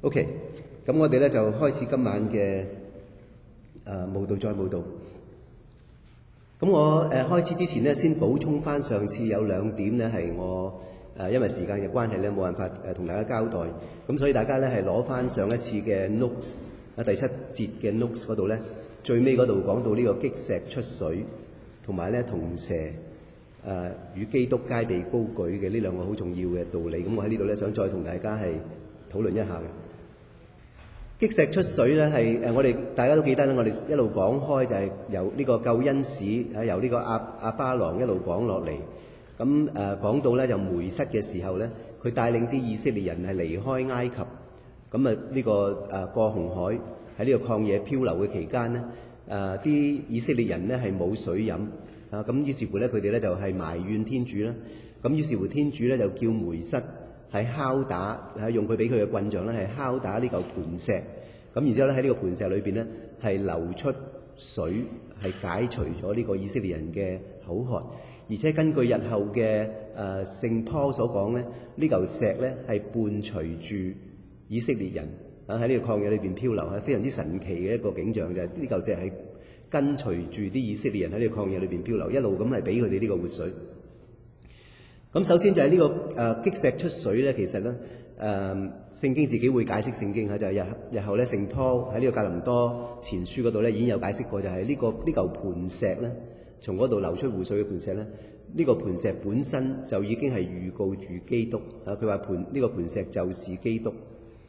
OK， 咁我哋咧就開始今晚嘅慕道再慕道。咁我開始之前咧，先補充翻上次有兩點咧係我因為時間嘅關係咧冇辦法同大家交代，咁所以大家咧係攞翻上一次嘅 notes 第7節嘅 notes 嗰度咧，最尾嗰度講到呢個擊石出水，同埋咧銅蛇與基督皆被高舉嘅呢兩個好重要嘅道理。咁我喺呢度咧想再同大家係討論一下嘅。擊石出水咧係我哋大家都記得啦，我哋一路講開就係由呢個救恩史由呢個亞巴郎一路講落嚟。咁講到咧就梅瑟嘅時候咧，佢帶領啲以色列人係離開埃及，咁呢個過紅海喺呢個曠野漂流嘅期間咧，啲以色列人咧係冇水飲咁於是乎咧佢哋咧就係埋怨天主啦。咁於是乎天主咧就叫梅瑟係敲打，用佢俾佢嘅棍杖咧係敲打呢嚿磐石，咁然之後咧喺呢個磐石裏邊咧係流出水，係解除咗呢個以色列人嘅口渴。而且根據日後嘅聖坡所講咧，呢嚿石咧係伴隨住以色列人喺呢個曠野裏邊漂流，係非常之神奇嘅一個景象，就係呢嚿石係跟隨住啲以色列人喺呢個曠野裏邊漂流，一路咁係俾佢哋呢個活水。咁首先就係呢個擊石出水咧，其實咧聖經自己會解釋聖經就係日後咧聖坡喺呢個格林多前書嗰度咧已經有解釋過，就係呢嚿磐石咧，從嗰度流出湖水嘅磐石咧，呢個磐石本身就已經係預告住基督。佢話呢個磐石就是基督。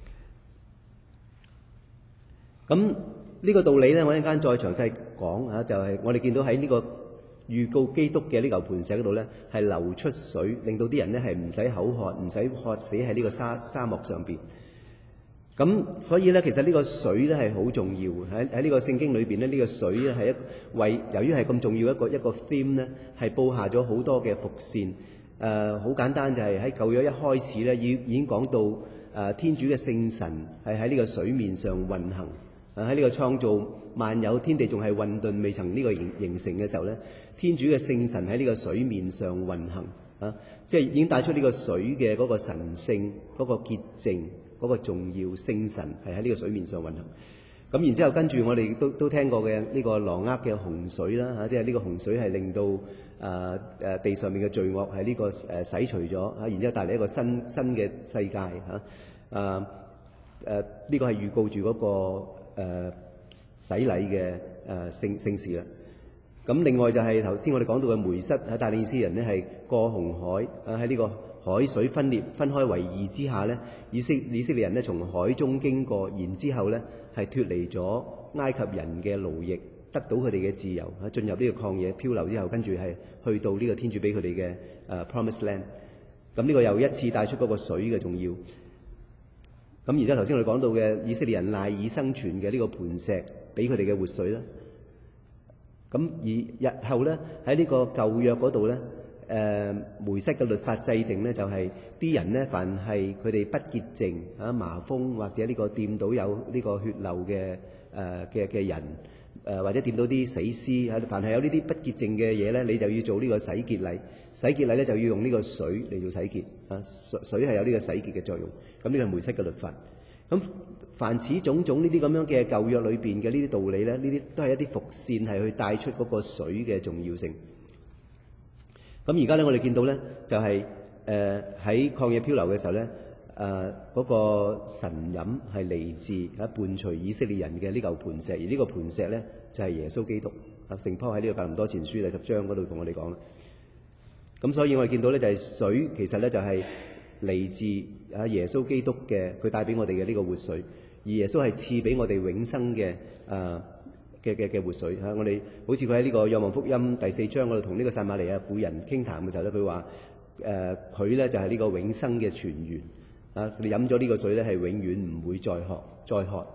咁呢個道理咧，我一陣間再詳細講就係我哋見到喺呢個預告基督嘅呢嚿磐石嗰度咧，係流出水，令到啲人咧係唔使口渴，唔使渴死喺呢個沙漠上邊。咁所以咧，其實呢個水咧係好重要嘅。喺呢個聖經裏邊咧，呢個水咧係由於係咁重要一個 theme 咧，係佈下咗好多嘅伏線。好簡單就係喺舊約一開始咧，已經講到天主嘅聖神係喺呢個水面上運行。喺呢個創造萬有天地仲係混沌未曾呢個形成嘅時候咧，天主嘅聖神喺呢個水面上運行即係已經帶出呢個水嘅嗰個神聖、嗰個潔淨、嗰個重要。聖神係喺呢個水面上運行。咁然之後跟住我哋都聽過嘅呢個挪厄嘅洪水啦，即係呢個洪水係令到地上面嘅罪惡係呢個洗除咗然之後帶嚟一個新嘅世界呢個係預告住嗰個洗禮嘅聖事啦。咁另外就係頭先我哋講到嘅梅瑟帶領以色列人呢係過紅海喺呢個海水分開為二之下呢，以色列人呢從海中經過，然之後呢係脫離咗埃及人嘅奴役，得到佢哋嘅自由進入呢個曠野漂流之後，跟住係去到呢個天主俾佢哋嘅Promised Land。咁呢個又一次帶出嗰個水嘅重要。咁而家頭先我哋講到嘅以色列人賴以生存嘅呢個磐石，俾佢哋嘅活水啦。咁而日後咧喺呢個舊約嗰度咧，梅瑟嘅律法制定咧就係啲人咧，凡係佢哋不潔淨麻風或者呢個掂到有呢個血漏嘅人，或者掂到啲死屍凡係有呢啲不潔淨嘅嘢咧，你就要做呢個洗潔禮。洗潔禮咧就要用呢個水嚟做洗潔水係有呢個洗潔嘅作用。咁呢個係梅瑟嘅律法。咁凡此種種呢啲咁樣嘅舊約裏邊嘅呢啲道理咧，呢啲都係一啲伏線，係去帶出嗰個水嘅重要性。咁而家咧，我哋見到咧就係喺曠野漂流嘅時候咧，嗰個神飲係嚟自伴隨以色列人嘅呢嚿磐石，而呢個磐石咧就係耶穌基督。聖坡喺呢個格林多前書第10章嗰度同我哋講啦。咁所以我哋見到咧就係水其實咧就係嚟自耶穌基督嘅，佢帶俾我哋嘅呢個活水，而耶穌係賜俾我哋永生嘅活水我哋好似佢喺呢個若望福音第4章嗰度同呢個撒瑪利亞婦人傾談嘅時候咧，佢話佢咧就係呢個永生嘅泉源你飲咗呢個水咧係永遠唔會再渴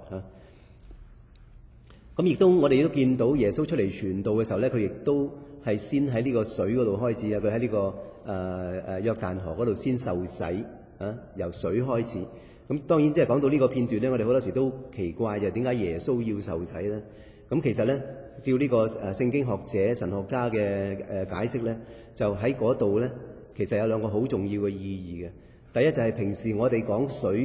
咁亦都我哋都見到耶穌出嚟傳道嘅時候咧，佢亦都係先喺呢個水嗰度開始佢喺呢個約旦河嗰度先受洗由水開始。咁當然即係講到呢個片段咧，我哋好多時都奇怪就係點解耶穌要受洗咧？咁其實咧，照呢個聖經學者、神學家嘅解釋咧，就喺嗰度咧，其實有兩個好重要嘅意義嘅。第一就係平時我哋講水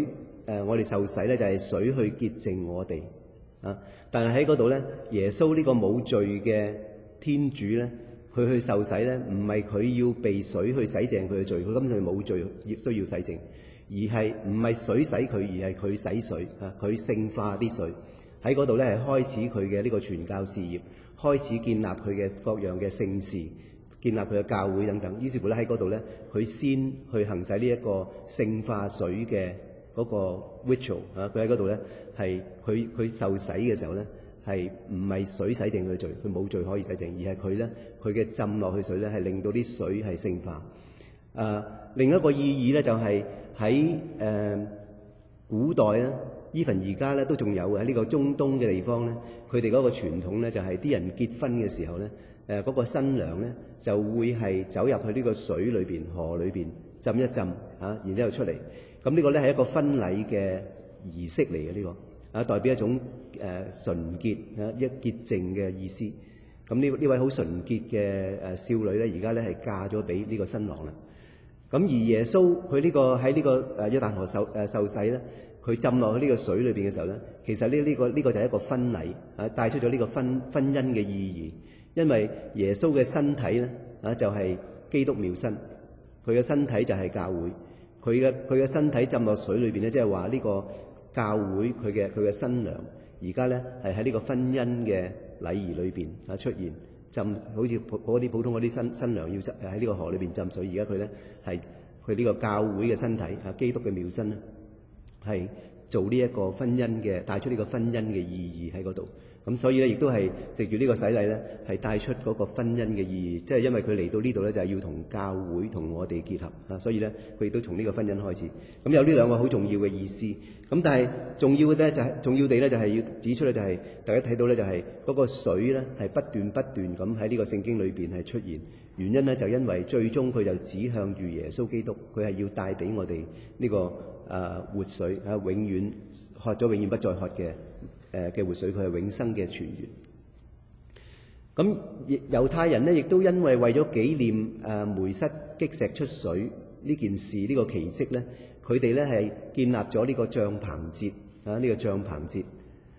我哋受洗咧就係水去潔淨我哋啊。但係喺嗰度咧，耶穌呢個冇罪嘅天主咧，佢去受洗咧，唔係佢要被水去洗淨佢嘅罪，佢根本冇罪亦需要洗淨，而係唔係水洗佢，而係佢洗水啊，佢聖化啲水喺嗰度咧，係開始佢嘅呢個傳教事業，開始建立佢嘅各樣嘅聖事，建立佢嘅教會等等。於是乎咧喺嗰度咧，佢先去行使呢一個聖化水嘅嗰個 ritual 啊，佢喺嗰度咧係佢受洗嘅時候咧，係唔係水洗淨佢嘅罪？佢冇罪可以洗淨，而係佢咧佢嘅浸落去水咧係令到啲水係聖化。另一個意義咧就係喺古代咧，even而家咧都仲有喺呢個中東嘅地方咧，佢哋嗰個傳統咧就係啲人結婚嘅時候咧，嗰個新娘咧就會係走入去呢個水裏邊、河裏邊浸一浸啊，然之後出嚟。咁呢個咧係一個婚禮嘅儀式嚟嘅，呢個代表一種純潔一潔淨嘅意思。咁呢位好純潔嘅少女咧，而家咧係嫁咗俾呢個新郎啦。咁而耶穌佢呢個喺呢個約旦河受洗咧，佢浸落去呢個水裏邊嘅時候咧，其實呢個就係一個婚禮啊，帶出咗呢個婚姻嘅意義。因為耶穌嘅身體咧就係基督妙身，佢嘅身體就係教會，佢嘅身體浸落水裏邊咧，即係話呢個教會佢嘅新娘而家咧係喺呢個婚姻嘅禮儀裏邊出現。浸好似嗰啲普通嗰啲新娘要喺呢個河裏邊浸水，而家佢咧係佢呢個教會嘅身體基督嘅妙身咧，係做呢一個婚姻嘅帶出呢個婚姻嘅意義喺嗰度。咁所以咧亦都係藉住呢個洗禮咧，係帶出嗰個婚姻嘅意義，即係因為佢嚟到呢度咧就係要同教會同我哋結合啊，所以咧佢亦都從呢個婚姻開始。咁有呢兩個好重要嘅意思。咁但係重要地咧就係要指出咧，就係大家睇到咧就係嗰個水咧係不斷咁喺呢個聖經裏邊係出現。原因咧就因為最終佢就指向住耶穌基督，佢係要帶俾我哋呢個活水永遠喝咗永遠不再渴嘅活水，佢係永生嘅泉源。咁猶太人呢，亦都因為咗紀念梅瑟擊石出水呢件事呢個奇蹟咧，佢哋咧係建立咗呢個帳棚節呢個帳棚節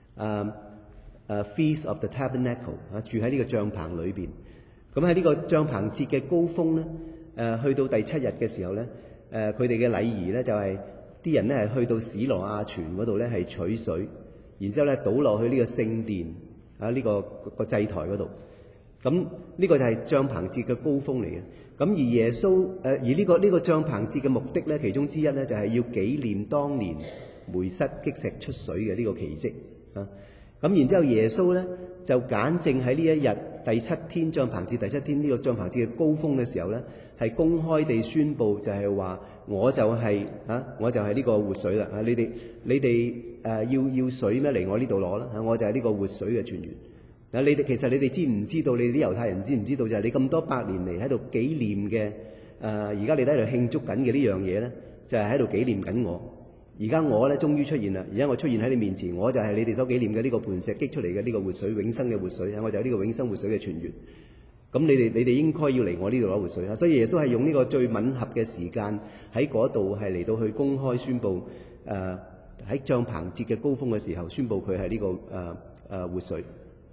Feast of the Tabernacle 住喺呢個帳棚裏邊。咁喺呢個帳棚節嘅高峰咧，去到第7日嘅時候咧，佢哋嘅禮儀咧就係啲人咧係去到史羅亞泉嗰度咧係取水，然之後咧倒落去呢個聖殿呢個祭台嗰度。咁呢個就係帳棚節嘅高峰嚟嘅。咁而耶穌而呢個帳棚節嘅目的咧，其中之一咧就係要紀念當年梅瑟擊石出水嘅呢個奇蹟啊。咁然之後耶穌咧就揀正喺呢一日第7天帳棚節第7天呢個帳棚節嘅高峰嘅時候咧，係公開地宣佈就係話我就係呢個活水啦。你哋要水咩？嚟我呢度攞啦。我就係呢個活水嘅泉源。其實你哋知唔知道？你哋啲猶太人知唔知道？就係你咁多百年嚟喺度紀念嘅而家你喺度慶祝緊嘅呢樣嘢咧，就係喺度紀念緊我。而家我咧終於出現啦！而家我出現喺你面前，我就係你哋所紀念嘅呢個磐石擊出嚟嘅呢個活水，永生嘅活水。我就係呢個永生活水嘅泉源。咁你哋應該要嚟我呢度攞活水啊！所以耶穌係用呢個最吻合嘅時間喺嗰度係嚟到去公開宣佈喺帳棚節嘅高峰嘅時候宣佈佢係呢個活水。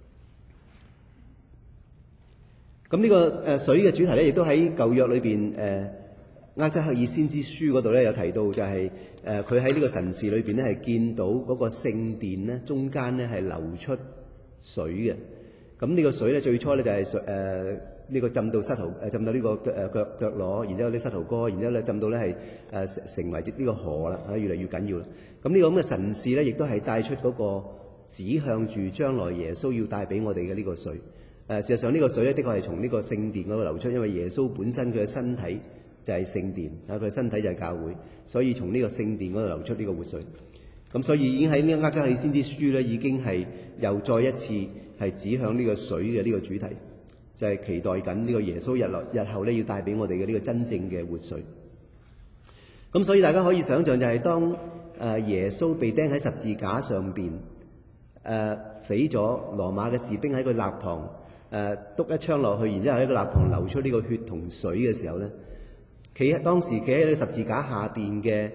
咁呢個水嘅主題咧，亦都喺舊約裏邊厄則克爾先知書嗰度咧有提到，就係佢喺呢個神視裏邊咧係見到嗰個聖殿咧中間咧係流出水嘅。咁呢個水咧最初咧就係呢個浸到膝頭浸到呢個腳踝，然之後啲膝頭哥，然之後咧浸到咧係成為呢個河啦，越嚟越緊要啦。咁呢個咁嘅神視咧，亦都係帶出嗰個指向住將來耶穌要帶俾我哋嘅呢個水。事實上呢個水咧，的確係從呢個聖殿嗰度流出，因為耶穌本身佢嘅身體就係聖殿，佢嘅身體就係教會，所以從呢個聖殿嗰度流出呢個活水。咁所以已經喺呢個厄則克爾先知書咧，已經係又再一次係指向呢個水嘅呢個主題，就係期待緊呢個耶穌日後咧要帶俾我哋嘅呢個真正嘅活水。咁所以大家可以想象，就係當耶穌被釘喺十字架上邊死咗，羅馬嘅士兵喺佢肋旁篤一槍落去，然之後喺個肋旁流出呢個血同水嘅時候咧，當時企喺呢個十字架下邊嘅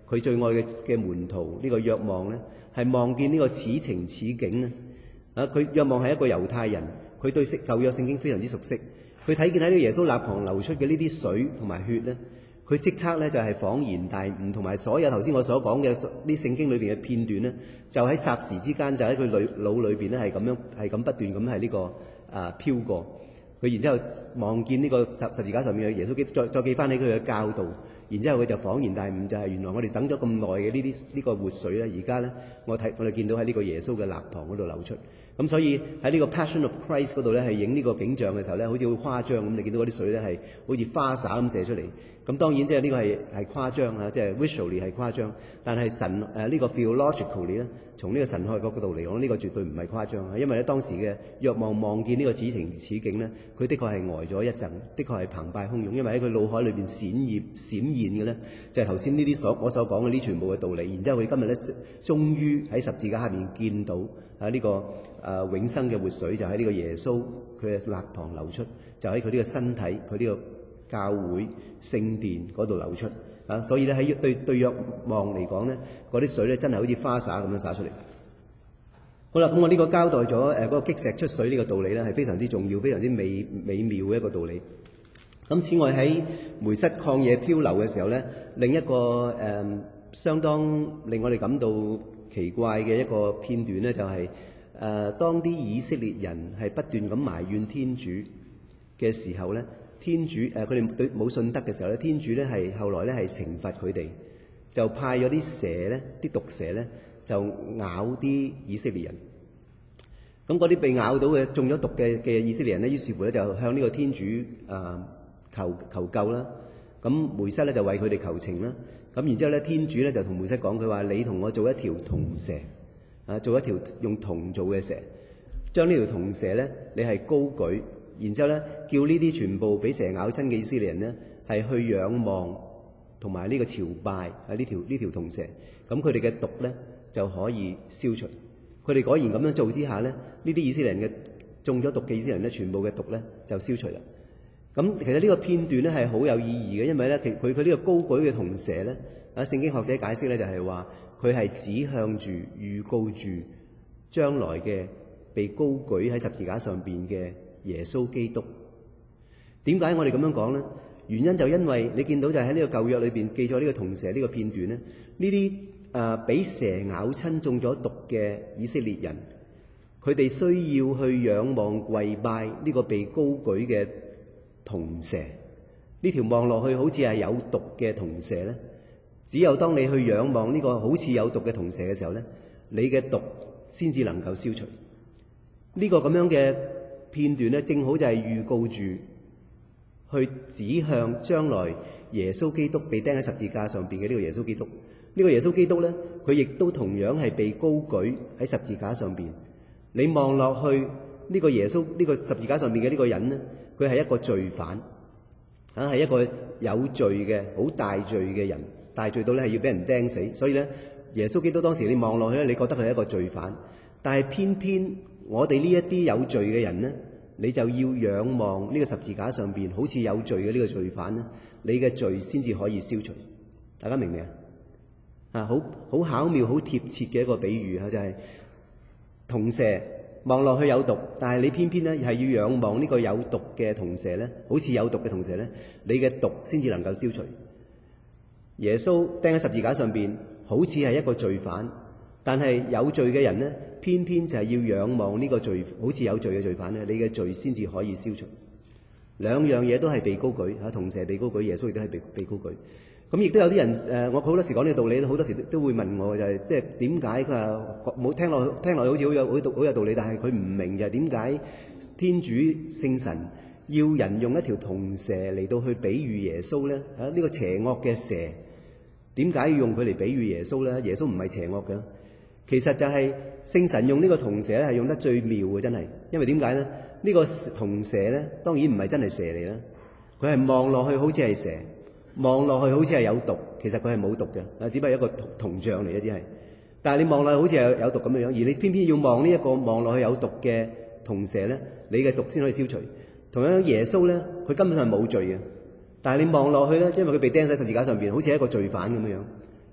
佢最愛嘅門徒呢個若望咧，係望見呢個此情此景咧。佢若望係一個猶太人，佢對舊約聖經非常之熟悉。佢睇見喺呢個耶穌肋旁流出嘅呢啲水同埋血咧，佢即刻咧就係恍然大悟，同埋所有頭先我所講嘅啲聖經裏邊嘅片段咧，就喺霎時之間就喺佢腦裏邊咧係咁不斷咁係呢個飄過。佢然之後望見呢個十字架上面嘅耶穌基督，再記翻起佢嘅教導，然之後佢就恍然大悟，就係原來我哋等咗咁耐嘅呢個活水咧，而家咧我哋見到喺呢個耶穌嘅肋旁嗰度流出。咁所以喺呢個 Passion of Christ 嗰度咧，係影呢個景象嘅時候咧，好似好誇張咁。你見到嗰啲水咧係好似花灑咁射出嚟。咁當然即係呢個係誇張啊，即係 visually 係誇張。但係神呢個 theologically 咧，從呢個神學角度嚟講，呢個絕對唔係誇張啊。因為咧當時嘅若望見呢個此情此景咧，佢的確係呆咗一陣，的確係澎湃洶湧。因為喺佢腦海裏邊閃現嘅咧，就係頭先呢啲我所講嘅呢全部嘅道理。然之後佢今日咧終於喺十字架下面見到呢個永生嘅活水，就喺呢個耶穌佢嘅肋旁流出，就喺佢呢個身體，佢呢個教會聖殿嗰度流出。所以咧喺對若望嚟講咧，嗰啲水咧真係好似花灑咁樣灑出嚟。好啦，咁我呢個交代咗嗰個擊石出水呢個道理咧，係非常之重要、非常之美妙嘅一個道理。咁此外喺梅瑟曠野漂流嘅時候咧，另一個相當令我哋感到奇怪嘅一個片段咧，就係當啲以色列人係不斷咁埋怨天主嘅時候咧，天主佢哋對冇信德嘅時候咧，天主咧係後來咧係懲罰佢哋，就派咗啲蛇咧，啲毒蛇咧就咬啲以色列人。咁嗰啲被咬到嘅中咗毒嘅以色列人咧，於是乎咧就向呢個天主求救啦。咁梅瑟咧就為佢哋求情啦。咁然之後咧，天主咧就同梅瑟講，佢話你同我做一條銅蛇，做一條用銅做嘅蛇，將呢條銅蛇咧你係高舉，然之後咧叫呢啲全部俾蛇咬親嘅以色列人咧係去仰望同埋呢個朝拜呢條銅蛇，咁佢哋嘅毒咧就可以消除。佢哋果然咁樣做之下咧，呢啲以色列人嘅中咗毒嘅以色列人咧，全部嘅毒咧就消除啦。咁其實呢個片段咧係好有意義嘅，因為咧佢呢個高舉嘅銅蛇咧，聖經學者解釋咧就係話佢係指向住預告住將來嘅被高舉喺十字架上邊嘅耶穌基督。點解我哋咁樣講咧？原因就因為你見到就喺呢個舊約裏邊記咗呢個銅蛇呢個片段咧，呢啲俾蛇咬親中咗毒嘅以色列人，佢哋需要去仰望跪拜呢個被高舉嘅銅蛇，呢條望落去好似係有毒嘅銅蛇咧，只有當你去仰望呢個好似有毒嘅銅蛇嘅時候咧，你嘅毒先至能夠消除。呢個咁樣嘅片段咧，正好就係預告住去指向將來耶穌基督被釘喺十字架上邊嘅呢個耶穌基督。呢個耶穌基督咧，佢亦都同樣係被高舉喺十字架上邊。你望落去呢個耶穌呢個十字架上邊嘅呢個人咧，佢係一個罪犯，係一個有罪嘅好大罪嘅人，大罪到咧係要俾人釘死。所以咧，耶穌基督當時你望落去咧，你覺得佢係一個罪犯，但係偏偏我哋呢一啲有罪嘅人咧，你就要仰望呢個十字架上邊好似有罪嘅呢個罪犯咧，你嘅罪先至可以消除。大家明唔明啊？好巧妙、好貼切嘅一個比喻啊，就係銅蛇望落去有毒，但係你偏偏咧係要仰望呢個有毒嘅銅蛇咧，好似有毒嘅銅蛇咧，你嘅毒先至能夠消除。耶穌釘喺十字架上邊，好似係一個罪犯，但係有罪嘅人咧，偏偏就係要仰望呢個罪，好似有罪嘅罪犯咧，你嘅罪先至可以消除。兩樣嘢都係被高舉，銅蛇被高舉，耶穌亦都係被高舉。咁亦都有啲人我好多時講呢個道理，好多時都會問我，就係即係點解佢話冇聽落去好似好有道理，但係佢唔明就係點解天主聖神要人用一條銅蛇嚟到去比喻耶穌咧？呢個邪惡嘅蛇點解要用佢嚟比喻耶穌咧？耶穌唔係邪惡嘅，其實就係聖神用呢個銅蛇咧係用得最妙嘅，真係。因為點解咧？呢個銅蛇咧當然唔係真係蛇嚟啦，佢係望落去好似係蛇。望落去好似係有毒，其實佢係冇毒嘅，只不過係一個銅像嚟嘅，只係。但係你望落去好似有毒咁樣樣，而你偏偏要望呢一個望落去有毒嘅銅蛇咧，你嘅毒先可以消除。同樣耶穌咧，佢根本上冇罪嘅，但係你望落去咧，因為佢被釘喺十字架上邊，好似係一個罪犯咁樣樣。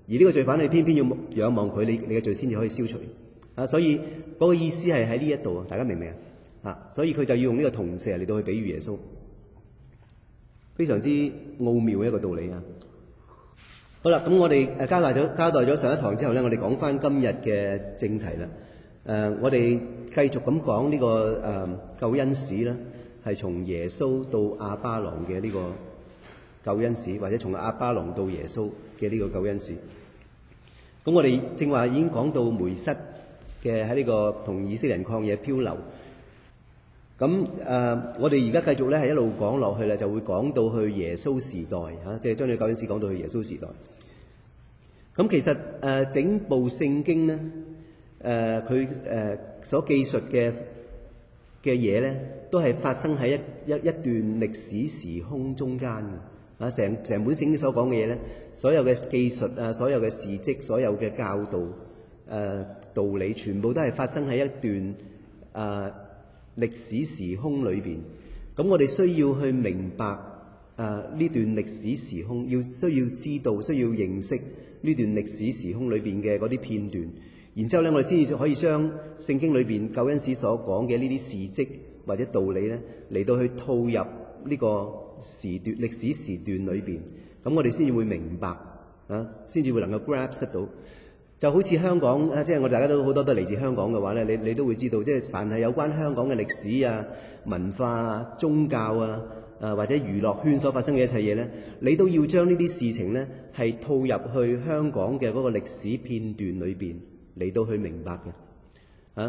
而呢個罪犯你偏偏要仰望佢，你嘅罪先至可以消除。所以嗰個意思係喺呢一度，大家明唔明啊？所以佢就要用呢個銅蛇嚟到去比喻耶穌，非常之奧妙嘅一個道理啊！好啦，咁我哋交代咗上一堂之後咧，我哋講翻今日嘅正題啦。我哋繼續咁講呢個救恩史啦，係從耶穌到亞巴郎嘅呢個救恩史，或者從亞巴郎到耶穌嘅呢個救恩史。咁我哋正話已經講到梅瑟嘅喺呢個同以色列人曠野漂流。咁我哋而家繼續咧係一路講落去啦，就會講到去耶穌時代嚇，即係將呢個救恩史講到去耶穌時代。咁其實整部聖經咧，佢所記述嘅嘢咧，都係發生喺一段歷史時空中間嘅。成本聖經所講嘅嘢咧，所有嘅記述啊，所有嘅事蹟，所有嘅教導道理，全部都係發生喺一段歷史時空裏邊。咁我哋需要去明白呢段歷史時空，需要知道，需要認識呢段歷史時空裏邊嘅嗰啲片段，然之後咧，我哋先至可以將聖經裏邊救恩史所講嘅呢啲事蹟或者道理咧，嚟到去套入呢個歷史時段裏邊，咁我哋先至會明白先至會能夠 grasp 到。就好似香港即係我哋大家都好多都嚟自香港嘅話咧，你都會知道，即係凡係有關香港嘅歷史啊、文化啊、宗教啊，或者娛樂圈所發生嘅一切嘢咧，你都要將呢啲事情咧係套入去香港嘅嗰個歷史片段裏邊嚟到去明白嘅。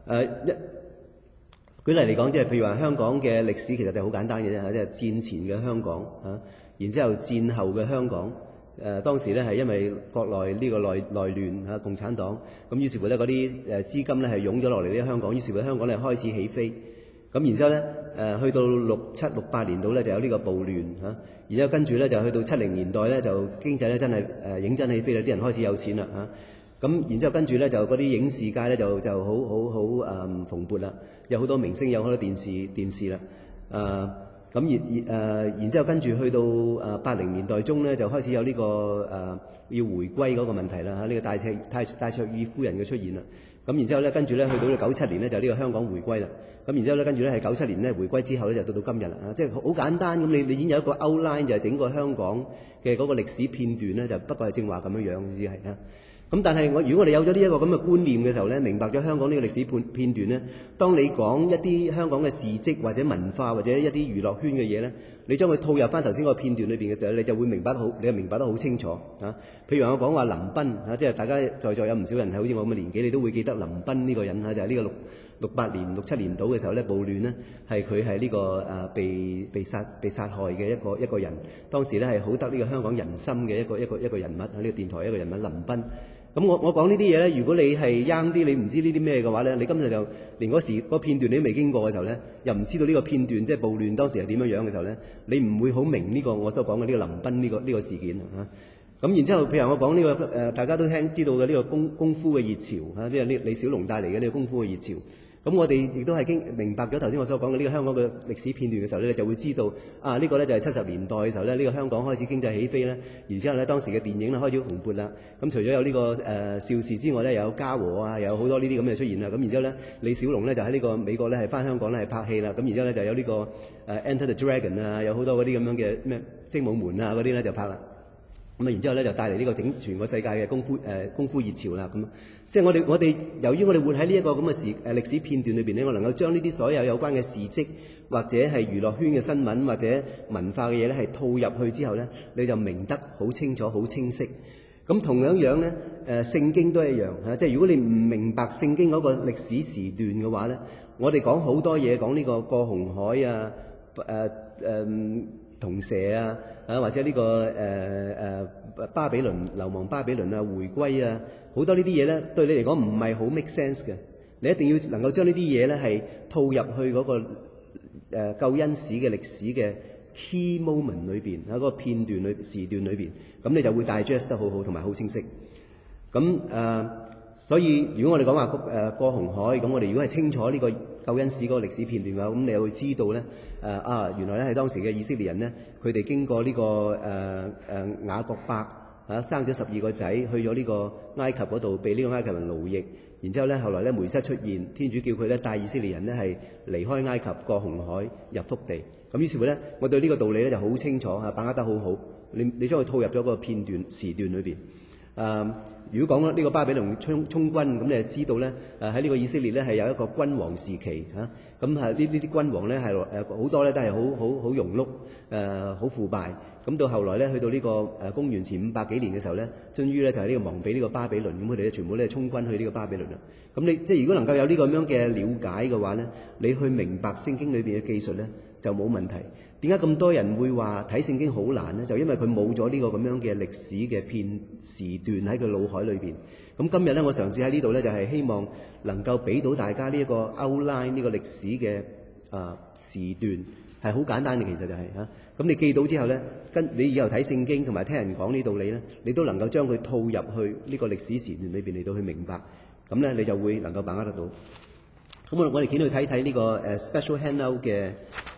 舉例嚟講，即係譬如話香港嘅歷史其實就好簡單嘅啫，即係戰前嘅香港然之後戰後嘅香港。當時咧係因為國內呢個內亂共產黨，咁於是乎咧嗰啲資金咧係湧咗落嚟呢個香港，於是乎香港咧開始起飛。咁然之後咧去到67、68年度咧就有呢個暴亂然之後跟住咧就去到70年代咧就經濟咧真係認真起飛啦，啲人開始有錢啦咁然之後跟住咧就嗰啲影視界咧就好蓬勃啦，有好多明星，有好多電視啦咁然之後跟住去到80年代中咧就開始有呢個要回歸嗰個問題啦呢個戴卓爾夫人嘅出現啦。咁然之後咧跟住咧去到97年咧就呢個香港回歸啦。咁然之後咧跟住咧係97年咧回歸之後咧就到今日啦即係好簡單咁，你已經有一個 outline 就係整個香港嘅嗰個歷史片段咧，就不過係正話咁樣只係咁但係如果我哋有咗呢一個咁嘅觀念嘅時候咧，明白咗香港呢個歷史片段咧，當你講一啲香港嘅事蹟或者文化或者一啲娛樂圈嘅嘢咧，你將佢套入翻頭先嗰個片段裏邊嘅時候，你就會明白得好清楚譬如話我講話林彬即係大家在座有唔少人係好似我咁嘅年紀，你都會記得林彬呢個人就係呢個68年、67年度嘅時候咧，暴亂咧係佢係呢個被殺害嘅一個人。當時咧係好得呢個香港人心嘅一個人物呢個電台一個人物林彬。咁我講呢啲嘢咧，如果你係 young 啲，你唔知呢啲咩嘅話咧，你今日就連嗰片段你都未經過嘅時候咧，又唔知道呢個片段即係暴亂當時係點樣樣嘅時候咧，你唔會好明呢個我所講嘅呢個林彬呢個事件咁然之後，譬如我講呢個大家都知道嘅呢個功夫嘅熱潮呢個李小龍帶嚟嘅呢個功夫嘅熱潮。咁我哋亦都係明白咗頭先我所講嘅呢個香港嘅歷史片段嘅時候咧，就會知道呢個咧就係70年代嘅時候咧，呢個香港開始經濟起飛咧，然之後咧當時嘅電影咧開始好蓬勃啦。咁除咗有呢個邵氏之外咧，又有嘉禾又有好多呢啲咁嘅出現啦。咁然之後咧，李小龍咧就喺呢個美國咧係翻香港咧係拍戲啦。咁然之後咧就有呢個Enter the Dragon 有好多嗰啲咁樣嘅咩精武門嗰啲咧就拍啦。咁然之後咧就帶嚟呢個全個世界嘅功夫熱潮啦。咁即係我哋由於我哋活喺呢一個咁嘅歷史片段裏邊咧，我能夠將呢啲所有有關嘅事蹟或者係娛樂圈嘅新聞或者文化嘅嘢咧係套入去之後咧，你就明得好清楚、好清晰。咁同樣咧，聖經都一樣即係如果你唔明白聖經嗰個歷史時段嘅話咧，我哋講好多嘢，講呢個過紅海銅蛇或者呢個巴比倫流亡巴比倫回歸好多呢啲嘢咧，對你嚟講唔係好 make sense 嘅。你一定要能夠將呢啲嘢咧係套入去嗰個救恩史嘅歷史嘅 key moment 裏邊喺嗰個片段時段裏邊，咁你就會 digest 得好好同埋好清晰。咁所以如果我哋講話過紅海，咁我哋如果係清楚呢個救恩史嗰個歷史片段嘅話，咁你又會知道咧原來咧係當時嘅以色列人咧，佢哋經過呢個雅各伯生咗12個仔，去咗呢個埃及嗰度，被呢個埃及人奴役。然之後咧，後來咧梅瑟出現，天主叫佢咧帶以色列人咧係離開埃及，過紅海入福地。咁於是乎咧，我對呢個道理咧就好清楚把握得好好。你將佢套入咗個片段時段裏邊。如果講呢個巴比倫衝軍，咁你就知道咧，喺呢個以色列咧係有一個君王時期嚇。咁呢啲君王咧係好多咧都係好庸碌，好腐敗。咁到後來咧，去到呢個公元前500幾年嘅時候咧，終於咧就係呢個亡俾呢個巴比倫。咁佢哋咧全部咧衝軍去呢個巴比倫啦。咁你即係如果能夠有呢個咁樣嘅了解嘅話咧，你去明白聖經裏邊嘅技術咧就冇問題。點解咁多人會話睇聖經好難呢？就因為佢冇咗呢個咁樣嘅歷史嘅片時段喺佢腦海裏邊。咁今日咧，我嘗試喺呢度咧，就係希望能夠俾到大家呢一個 outline 呢個歷史嘅時段係好簡單嘅，其實就係嚇。咁你記到之後咧，你以後睇聖經同埋聽人講呢道理咧，你都能夠將佢套入去呢個歷史時段裏邊嚟到去明白。咁咧，你就會能夠把握得到。咁我哋見去睇睇呢個special handout 嘅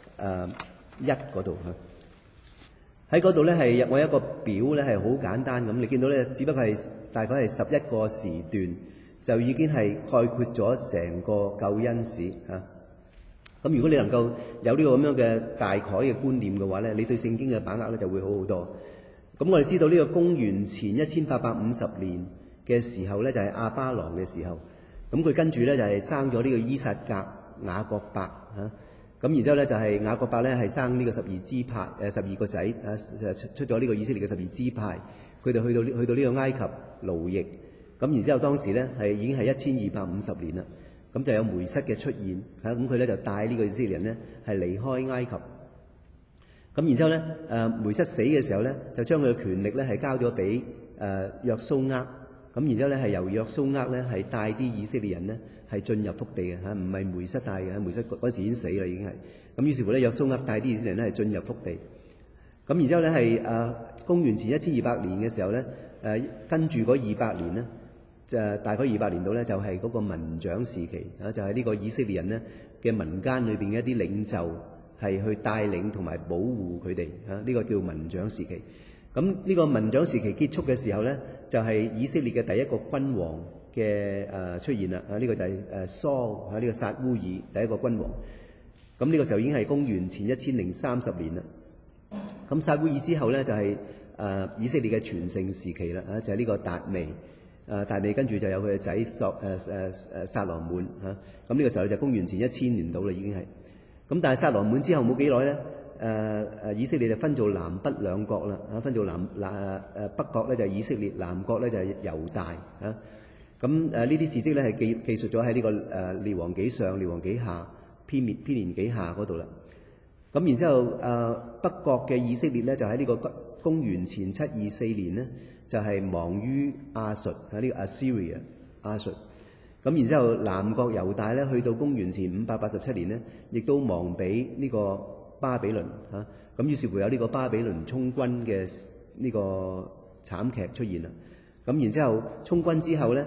1嗰度喺嗰度咧係我一個表咧係好簡單咁，你見到咧只不過係大概係11個時段，就已經係概括咗成個救恩史嚇。咁如果你能夠有呢個咁樣嘅大概嘅觀念嘅話咧，你對聖經嘅把握咧就會好好多。咁我哋知道呢個公元前1850年嘅時候咧，就係亞巴郎嘅時候。咁佢跟住咧就係生咗呢個伊撒格、雅各伯嚇。咁然之後咧就係雅各伯咧係生呢個12支派12個仔出咗呢個以色列嘅12支派，佢哋去到呢個埃及奴役。咁然之後當時咧係已經係1250年啦。咁就有梅瑟嘅出現嚇，咁佢咧就帶呢個以色列人咧係離開埃及。咁然之後咧梅瑟死嘅時候咧，就將佢嘅權力咧係交咗俾約蘇厄。咁然之後咧係由約蘇厄咧係帶啲以色列人咧係進入福地嘅嚇，唔係梅瑟帶嘅，梅瑟嗰時已經死啦，已經係。咁於是乎咧，約蘇厄帶啲以色列人咧係進入福地。咁然之後咧係公元前1200年嘅時候咧，跟住嗰200年咧，就大概200年度咧就係嗰個民長時期啊，就係呢個以色列人咧嘅民間裏邊嘅一啲領袖係去帶領同埋保護佢哋嚇，呢個叫民長時期。咁呢個民長時期結束嘅時候咧，就係以色列嘅第一個君王嘅出現啦。呢個就係蘇呢個撒烏爾第一個君王。咁呢個時候已經係公元前1030年啦。咁撒烏爾之後咧就係以色列嘅全盛時期啦。就係呢個達味。達味跟住就有佢嘅仔撒羅滿嚇。咁呢個時候就公元前1000年到啦，已經係。咁但係撒羅滿之後冇幾耐咧。以色列就分做南北兩國啦，分做北國咧就係以色列，南國咧就係猶大嚇。咁呢啲事蹟咧係記述咗喺呢個列王紀上、列王紀下、編年紀下嗰度啦。咁然之後北國嘅以色列咧就喺呢個公元前724年呢，就係亡於亞述喺呢個 Assyria 亞述。咁然之後南國猶大咧去到公元前587年呢，亦都亡俾呢個巴比倫嚇。咁於是乎有呢個巴比倫衝軍嘅呢個慘劇出現啦。咁然之後衝軍之後咧，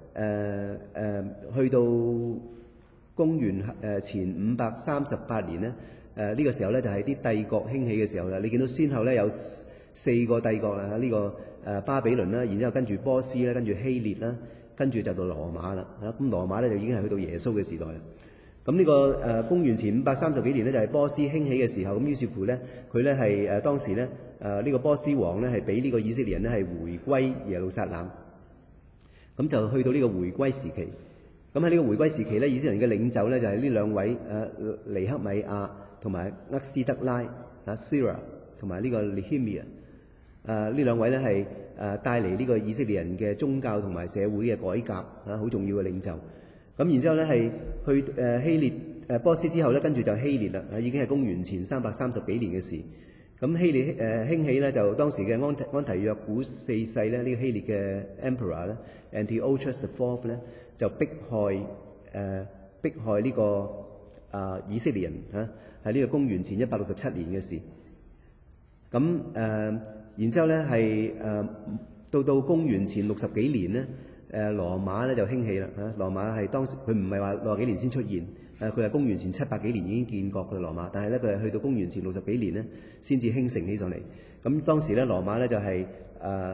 去到公元前538年咧，呢個時候咧就係啲帝國興起嘅時候啦。你見到先後咧有4個帝國啦，呢個巴比倫啦，然之後跟住波斯啦，跟住希臘啦，跟住就到羅馬啦嚇。咁羅馬咧就已經係去到耶穌嘅時代啦。咁呢個公元前530幾年咧，就係波斯興起嘅時候。咁於是乎咧，佢咧係當時咧呢個波斯王咧係俾呢個以色列人咧係回歸耶路撒冷。咁就去到呢個回歸時期。咁喺呢個回歸時期咧，以色列人嘅領袖咧就係呢兩位尼克米亞同埋厄斯德拉Sira 同埋呢個 Nehemiah。呢兩位咧係帶嚟呢個以色列人嘅宗教同埋社會嘅改革好重要嘅領袖。咁然之後咧係去希臘波斯之後咧，跟住就希臘啦，已經係公元前330幾年嘅事。咁希臘興起咧，就當時嘅安提約古四世咧，呢個希臘嘅 Emperor 咧 Antiochus the Fourth 咧，就迫害呢個以色列人嚇，係呢個公元前167年嘅事。咁然之後咧係到公元前60幾年咧。羅馬咧就興起啦嚇。羅馬係當時佢唔係話60幾年先出現，佢係公元前700幾年已經建國嘅羅馬，但係咧佢係去到公元前60幾年咧先至興盛起上嚟。咁當時咧羅馬咧就係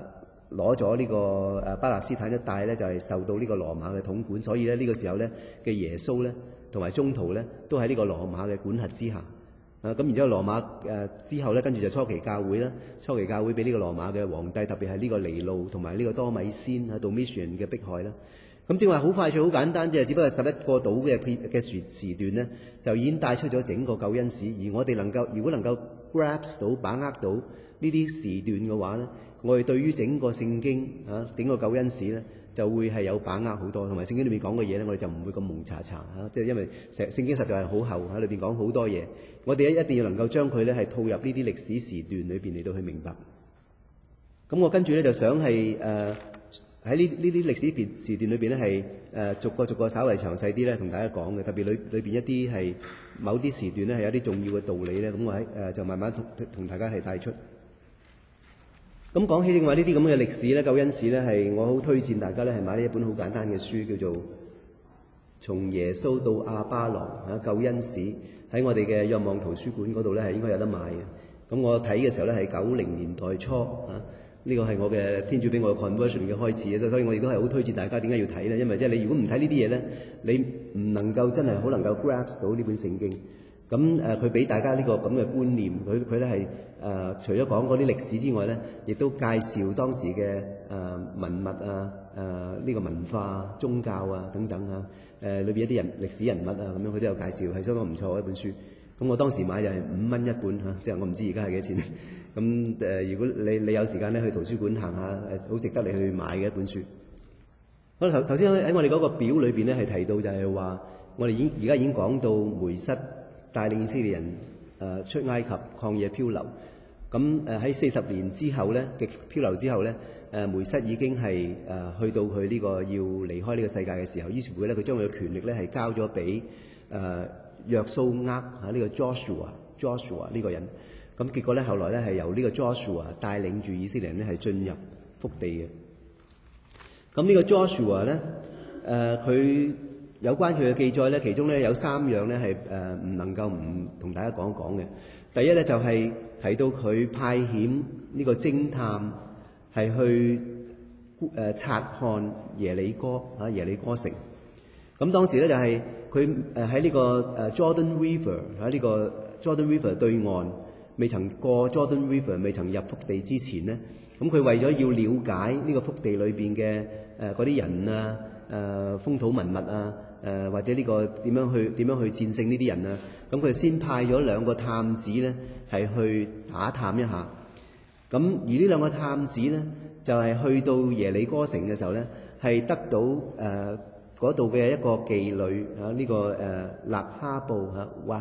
攞咗呢個巴勒斯坦一帶咧，就係受到呢個羅馬嘅統管，所以咧呢個時候咧嘅耶穌咧同埋宗徒咧都喺呢個羅馬嘅管轄之下。咁然之後羅馬之後咧，跟住就初期教會啦，初期教會俾呢個羅馬嘅皇帝，特別係呢個尼路同埋呢個多米先喺 Domitian 嘅迫害啦。咁正話好快脆好簡單啫，只不過11個島嘅時段咧，就已經帶出咗整個救恩史。而我哋如果能夠 grasp 到把握到呢啲時段嘅話咧，我哋對於整個聖經整個救恩史咧，就會係有把握好多。同埋聖經裏面講嘅嘢咧，我哋就唔會咁蒙查查即係因為聖經實在係好厚喺裏邊講好多嘢，我哋一定要能夠將佢咧係套入呢啲歷史時段裏邊嚟到去明白。咁我跟住咧就想係喺呢啲歷史時段裏邊咧係逐個稍微詳細啲咧同大家講嘅，特別裏邊一啲係某啲時段咧係有啲重要嘅道理咧，咁我就慢慢同大家係帶出。咁講起正話呢啲咁嘅歷史咧，救恩史咧係我好推薦大家咧係買呢一本好簡單嘅書，叫做《從耶穌到亞巴郎救恩史》，喺我哋嘅若望圖書館嗰度咧係應該有得買嘅。咁我睇嘅時候咧係90年代初呢個係我嘅天主俾我嘅 conversion 嘅開始嘅，所以我亦都係好推薦大家點解要睇咧？因為即係你如果唔睇呢啲嘢咧，你唔能夠真係好能夠 grasp 到呢本聖經。咁佢俾大家呢個咁嘅觀念，佢咧係除咗講嗰啲歷史之外咧，亦都介紹當時嘅文物呢個文化、宗教等等裏邊一啲歷史人物咁樣，佢都有介紹，係相當唔錯嘅一本書。咁我當時買就係5蚊一本即係我唔知而家係幾錢。咁如果你有時間咧去圖書館行下，好值得你去買嘅一本書。好，頭先喺我哋嗰個表裏邊咧係提到就係話，我哋而家已經講到梅瑟帶領以色列人出埃及曠野漂流。咁喺40年之後咧嘅漂流之後咧，梅瑟已經係去到佢呢個要離開呢個世界嘅時候，於是乎咧佢將佢嘅權力咧係交咗俾約蘇厄呢個 Joshua 呢個人。咁結果咧後來咧係由呢個 Joshua 帶領住以色列人咧係進入福地嘅。咁呢個 Joshua 咧佢有關佢嘅記載咧，其中咧有3樣咧係唔能夠唔同大家講一講嘅。第一咧就係提到佢派遣呢個偵探係去察看耶利哥城。咁當時咧就係佢喺呢個Jordan River 呢個 Jordan River 對岸，未曾過 Jordan River， 未曾入福地之前咧，咁佢為咗要了解呢個福地裏邊嘅嗰啲人風土文物或者呢個點樣去戰勝呢啲人咁佢先派咗2個探子咧係去打探一下。咁而呢2個探子咧就係去到耶利哥城嘅時候咧，係得到嗰度嘅一個妓女呢個納哈布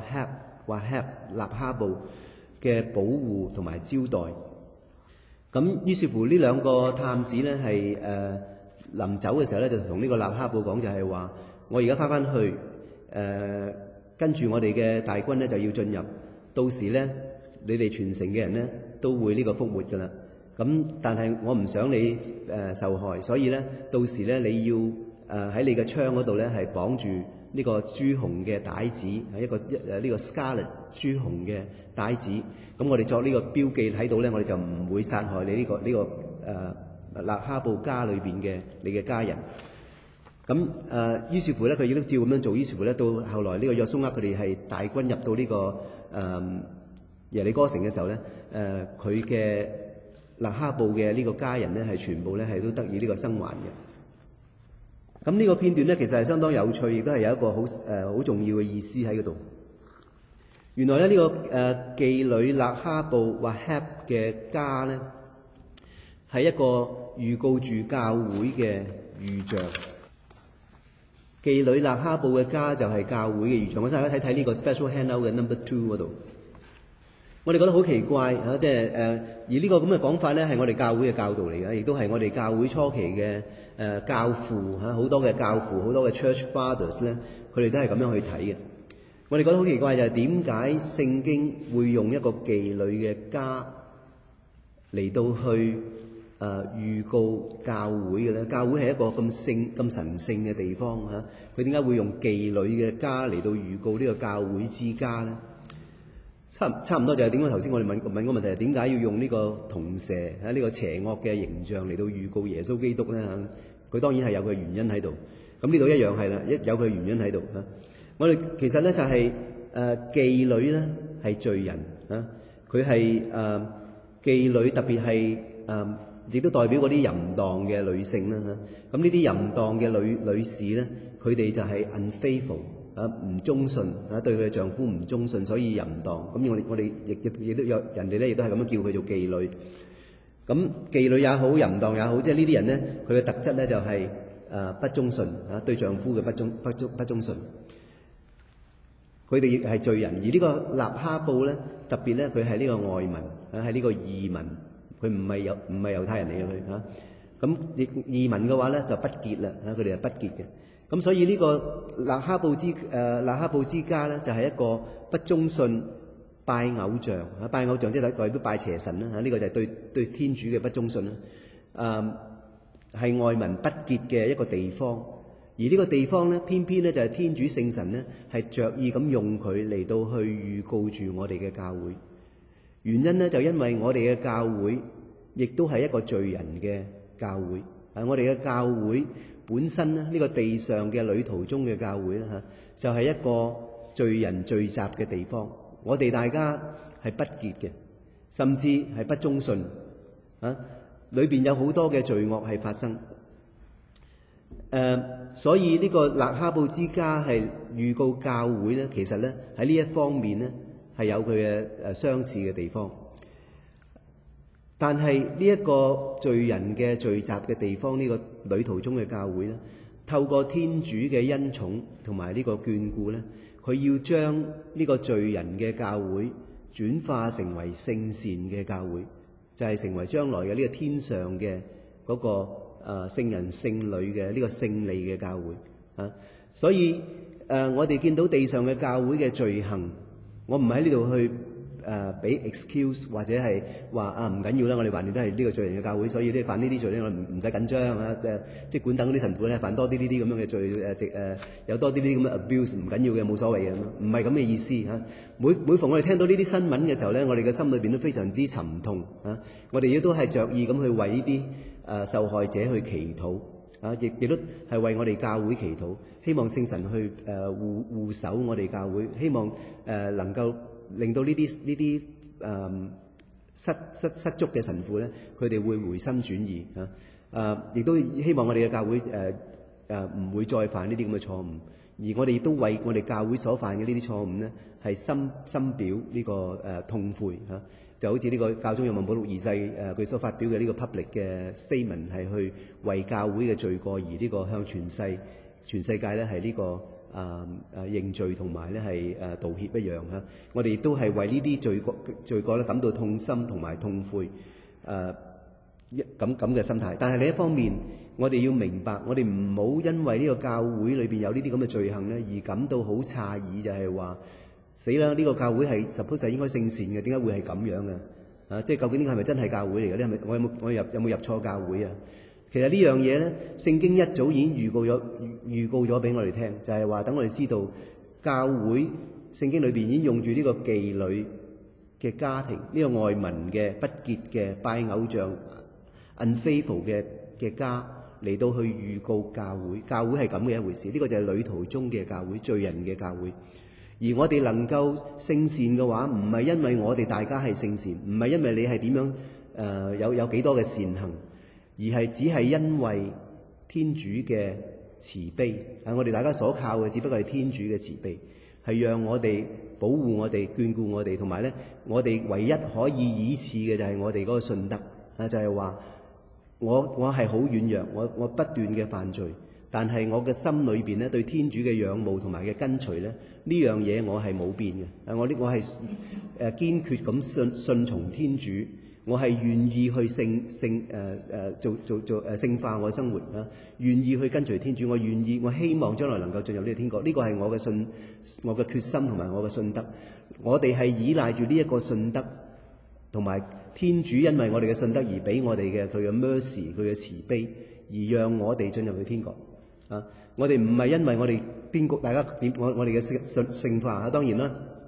Wahab 納哈布嘅保護同埋招待。咁於是乎呢2個探子咧係臨走嘅時候咧，就同呢個納哈布講，就係話我而家翻去跟住我哋嘅大軍咧就要進入，到時咧你哋全城嘅人咧都會呢個覆沒㗎啦。咁但係我唔想你受害，所以咧到時咧你要喺你嘅槍嗰度咧係綁住呢個朱紅嘅帶子，係一個呢個 scarlet 朱紅嘅帶子。咁我哋作呢個標記睇到咧，我哋就唔會殺害你呢個納哈布家裏邊嘅你嘅家人。咁於是乎咧，佢亦都照咁樣做。於是乎咧，到後來呢個約書亞佢哋係大軍入到呢個耶利哥城嘅時候咧，佢嘅納哈布嘅呢個家人咧係全部咧係都得以呢個生還嘅。咁呢個片段咧其實係相當有趣，亦都係有一個好重要嘅意思喺嗰度。原來咧呢個妓女納哈布或 Wahab 嘅家咧係一個預告住教會嘅預象。妓女納哈布嘅家就係教會嘅預象。我想大家睇睇呢個 special handout 嘅 number 2嗰度。我哋覺得好奇怪即係而呢個咁嘅講法咧，係我哋教會嘅教導嚟嘅，亦都係我哋教會初期嘅教父好多嘅教父，好多嘅 church fathers 咧，佢哋都係咁樣去睇嘅。我哋覺得好奇怪就係點解聖經會用一個妓女嘅家嚟到去預告教會嘅咧？教會係一個咁神聖嘅地方佢點解會用妓女嘅家嚟到預告呢個教會之家咧？ 差唔多就係點解頭先我哋問個問題係點解要用呢個銅蛇喺呢個邪惡嘅形象嚟到預告耶穌基督咧？佢當然係有佢原因喺度。咁呢度一樣係啦，有佢原因喺度嚇。我哋其實咧就係妓女咧係罪人嚇，佢係妓女，特別係亦都代表嗰啲淫蕩嘅女性啦嚇。咁呢啲淫蕩嘅女士咧，佢哋就係 unfaithful。唔忠信對佢嘅丈夫唔忠信，所以淫蕩。咁我哋亦都有人哋咧，亦都係咁樣叫佢做妓女。咁妓女也好，淫蕩也好，即係呢啲人咧，佢嘅特質咧就係不忠信對丈夫嘅不忠信。佢哋亦係罪人。而呢個納哈布咧，特別咧，佢係呢個外民係呢個異民，佢唔係猶太人嚟嘅佢嚇。咁異民嘅話咧就不潔啦佢哋係不潔嘅。咁所以呢個納哈布之家咧，就係一個不忠信、拜偶像拜偶像即係代表拜邪神啦呢個就係對天主嘅不忠信啦。係外民不潔嘅一個地方，而呢個地方咧，偏偏咧就係天主聖神咧係着意咁用佢嚟到去預告住我哋嘅教會。原因咧就因為我哋嘅教會亦都係一個罪人嘅教會。我哋嘅教會本身咧，呢個地上嘅旅途中嘅教會咧就係一個罪人聚集嘅地方。我哋大家係不潔嘅，甚至係不忠信裏邊有好多嘅罪惡係發生。所以呢個納哈布之家係預告教會咧，其實咧喺呢一方面咧係有佢嘅相似嘅地方。但係呢一個罪人嘅聚集嘅地方，呢個旅途中嘅教會咧，透過天主嘅恩寵同埋呢個眷顧咧，佢要將呢個罪人嘅教會轉化成為聖善嘅教會，就係成為將來嘅呢個天上嘅嗰個聖人聖女嘅呢個聖利嘅教會啊。所以我哋見到地上嘅教會嘅罪行，我唔喺呢度去俾 excuse 或者係話唔緊要啦，我哋橫掂都係呢個罪人嘅教會，所以呢犯呢啲罪咧，我唔使緊張即管等嗰啲神父咧犯多啲呢啲咁樣嘅罪有多啲呢啲咁嘅 abuse 唔緊要嘅，冇所謂嘅，唔係咁嘅意思嚇。每逢我哋聽到呢啲新聞嘅時候咧，我哋嘅心裏邊都非常之沉痛啊！我哋亦都係着意咁去為呢啲受害者去祈禱啊，亦都係為我哋教會祈禱，希望聖神去護守我哋教會，希望能夠令到呢啲失足嘅神父咧，佢哋會回心轉意亦都希望我哋嘅教會唔會再犯呢啲咁嘅錯誤，而我哋亦都為我哋教會所犯嘅呢啲錯誤咧，係深表呢個痛悔就好似呢個教宗若望保祿二世佢所發表嘅呢個 public 嘅 statement 係去為教會嘅罪過而呢個向全世界咧係呢個認罪同埋咧係道歉一樣我哋亦都係為呢啲罪過咧感到痛心同埋痛悔咁嘅心態。但係另一方面，我哋要明白，我哋唔好因為呢個教會裏邊有呢啲咁嘅罪行咧而感到好詫異，就係話死啦！呢個教會係 suppose 係應該聖善嘅，點解會係咁樣嘅？即係究竟呢個係咪真係教會嚟嘅咧？係咪我有冇入錯教會啊？其實呢樣嘢咧，聖經一早已經預告咗俾我哋聽，就係話等我哋知道教會聖經裏邊已經用住呢個妓女嘅家庭，呢個外民嘅不潔嘅拜偶像 unfaithful 嘅家嚟到去預告教會。教會係咁嘅一回事，呢個就係旅途中嘅教會，罪人嘅教會。而我哋能夠聖善嘅話，唔係因為我哋大家係聖善，唔係因為你係點樣有幾多嘅善行，而係只係因為天主嘅慈悲。我哋大家所靠嘅只不過係天主嘅慈悲，係讓我哋保護我哋、眷顧我哋，同埋咧我哋唯一可以依恃嘅就係我哋嗰個信德就係話我係好軟弱，我不斷嘅犯罪，但係我嘅心裏邊咧對天主嘅仰慕同埋嘅跟隨咧，呢樣嘢我係冇變嘅。我係堅決咁信從天主，我係願意去聖化我嘅生活願意去跟隨天主，我希望將來能夠進入呢個天國。呢個係我嘅決心同埋我嘅信德。我哋係依賴住呢一個信德，同埋天主因為我哋嘅信德而俾我哋嘅佢嘅 mercy 佢嘅慈悲，而讓我哋進入去天國我哋唔係因為我哋大家點我哋嘅聖化當然啦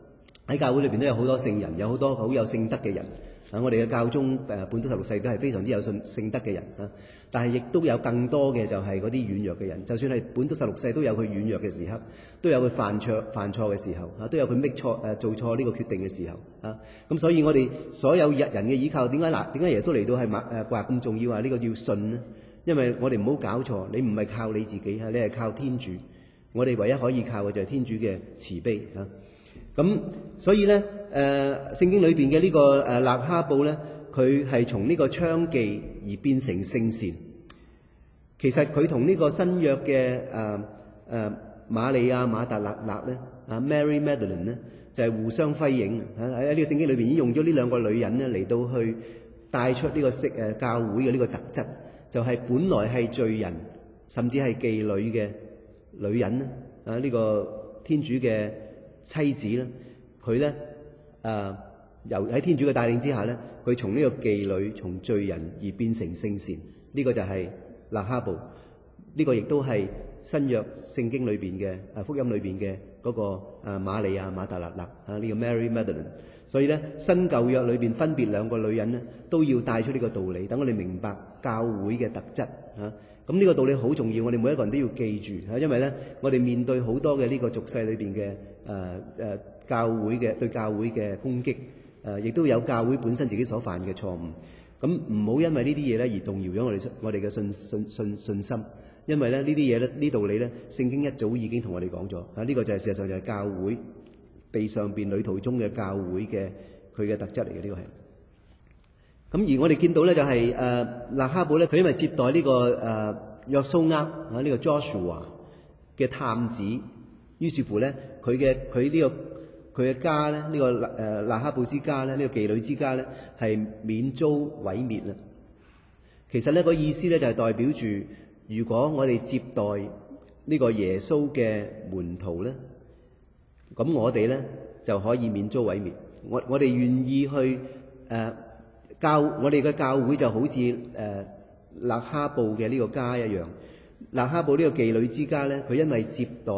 喺教會裏邊都有好多聖人，有好多好有聖德嘅人。我哋嘅教宗本篤十六世都係非常之有聖德嘅人啊。但係亦都有更多嘅就係嗰啲軟弱嘅人。就算係本篤十六世都有佢軟弱嘅時刻，都有佢犯錯嘅時候啊，都有佢做錯呢個決定嘅時候啊。咁所以我哋所有人嘅依靠，點解耶穌嚟到係話咁重要啊？呢個要信呢？因為我哋唔好搞錯，你唔係靠你自己，你係靠天主。我哋唯一可以靠嘅就係天主嘅慈悲啊。咁所以咧，聖經裏邊嘅呢個勒哈布咧，佢係從呢個娼妓而變成聖善。其實佢同呢個新約嘅瑪利亞馬達勒咧Mary Magdalene 咧，就係互相輝映喺呢個聖經裏邊已經用咗呢兩個女人咧嚟到去帶出呢個教會嘅呢個特質，就係本來係罪人甚至係妓女嘅女人咧呢個天主嘅妻子咧，佢咧由喺天主嘅帶領之下咧，佢從呢個妓女、從罪人而變成聖善，呢個就係勒哈布。呢個亦都係新約聖經裏邊嘅福音裏邊嘅嗰個瑪利亞馬達勒呢個 Mary Magdalene。所以咧，新舊約裏邊分別兩個女人咧，都要帶出呢個道理，等我哋明白教會嘅特質嚇。咁呢個道理好重要，我哋每一個人都要記住嚇，因為咧，我哋面對好多嘅呢個俗世裏邊嘅教會嘅對教會嘅攻擊，亦都有教會本身自己所犯嘅錯誤。咁唔好因為呢啲嘢咧而動搖咗我哋嘅信心，因為咧呢啲嘢咧呢道理咧，聖經一早已經同我哋講咗嚇。呢個就係事實上就係教會地上邊旅途中嘅教會嘅佢嘅特質嚟嘅，呢個係。咁而我哋見到咧就係勒哈布咧，佢因為接待呢個約蘇厄呢個 Joshua 嘅探子，於是乎咧佢嘅家咧呢個勒哈布之家咧呢個妓女之家咧係免遭毀滅啦。其實咧個意思咧就係代表住，如果我哋接待呢個耶穌嘅門徒咧，咁我哋咧就可以免遭毀滅。我哋願意去我哋嘅教會就好似勒哈布嘅呢個家一樣。勒哈布呢個妓女之家咧，佢因為接待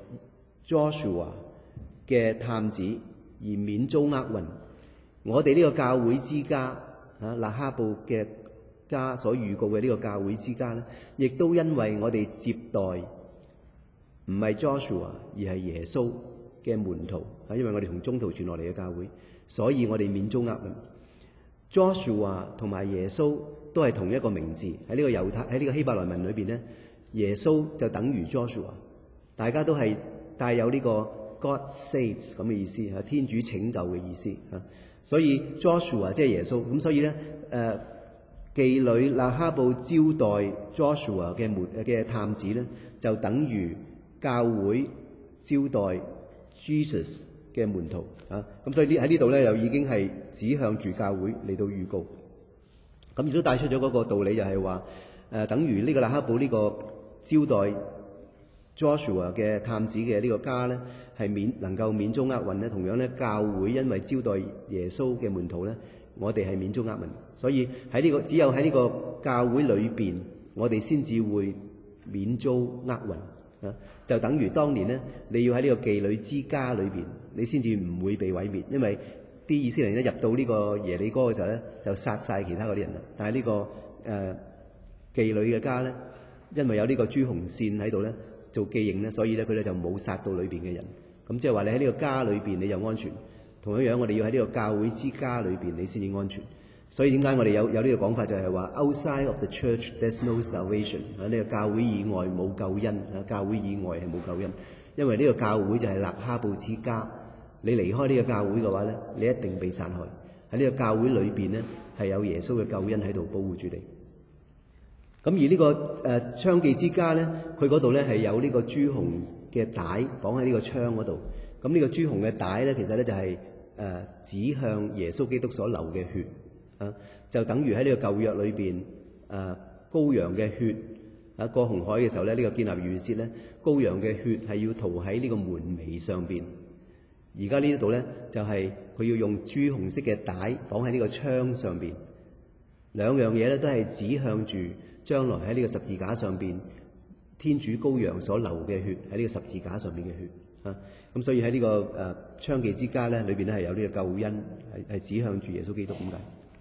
Joshua 嘅探子而免遭厄運。我哋呢個教會之家勒哈布嘅家所預告嘅呢個教會之家咧，亦都因為我哋接待唔係 Joshua 而係耶穌嘅門徒，因為我哋從中途傳落嚟嘅教會，所以我哋免遭厄運。Joshua 同埋耶穌都係同一個名字，喺呢個希伯來文裏邊咧，耶穌就等於 Joshua， 大家都係帶有呢個 God saves 咁嘅意思，天主拯救嘅意思。所以 Joshua 即係耶穌，咁所以咧妓女勒哈布招待 Joshua 嘅探子咧，就等於教會招待 Jesus 嘅門徒啊。咁所以喺呢度咧又已經係指向住教會嚟到預告。咁亦都帶出咗嗰個道理，就係話等於呢個勒哈布呢個招待 Joshua 嘅探子嘅呢個家咧，係能夠免遭厄運咧。同樣咧，教會因為招待耶穌嘅門徒咧，我哋係免遭厄運。所以只有喺呢個教會裏邊，我哋先至會免遭厄運啊。就等於當年咧，你要喺呢個妓女之家裏邊，你先至唔會被毀滅，因為啲以色列人一入到呢個耶利哥嘅時候咧，就殺晒其他嗰啲人啦。但係呢個妓女嘅家咧，因為有呢個朱紅線喺度咧做記認咧，所以咧佢哋就冇殺到裏邊嘅人。咁即係話你喺呢個家裏邊你就安全。同樣我哋要喺呢個教會之家裏邊你先至安全。所以點解我哋有呢個講法，就係話 outside of the church there's no salvation， 喺呢個教會以外冇救恩，教會以外係冇救恩，因為呢個教會就係勒哈布之家。你離開呢個教會嘅話咧，你一定被殺害。喺呢個教會裏邊咧，係有耶穌嘅救恩喺度保護住你。咁而呢個娼妓之家咧，佢嗰度咧係有呢個朱紅嘅帶綁喺呢個窗嗰度。咁呢個朱紅嘅帶咧，其實咧就係指向耶穌基督所流嘅血啊，就等於喺呢個舊約裏邊羔羊嘅血過紅海嘅時候咧，呢個建立預設咧，羔羊嘅血係要塗喺呢個門楣上邊。而家呢一度咧，就係佢要用朱紅色嘅帶綁喺呢個窗上邊。兩樣嘢咧都係指向住將來喺呢個十字架上邊，天主羔羊所流嘅血，喺呢個十字架上邊嘅血啊。咁所以喺呢個娼妓之家咧裏邊咧係有呢個救恩，係指向住耶穌基督咁解。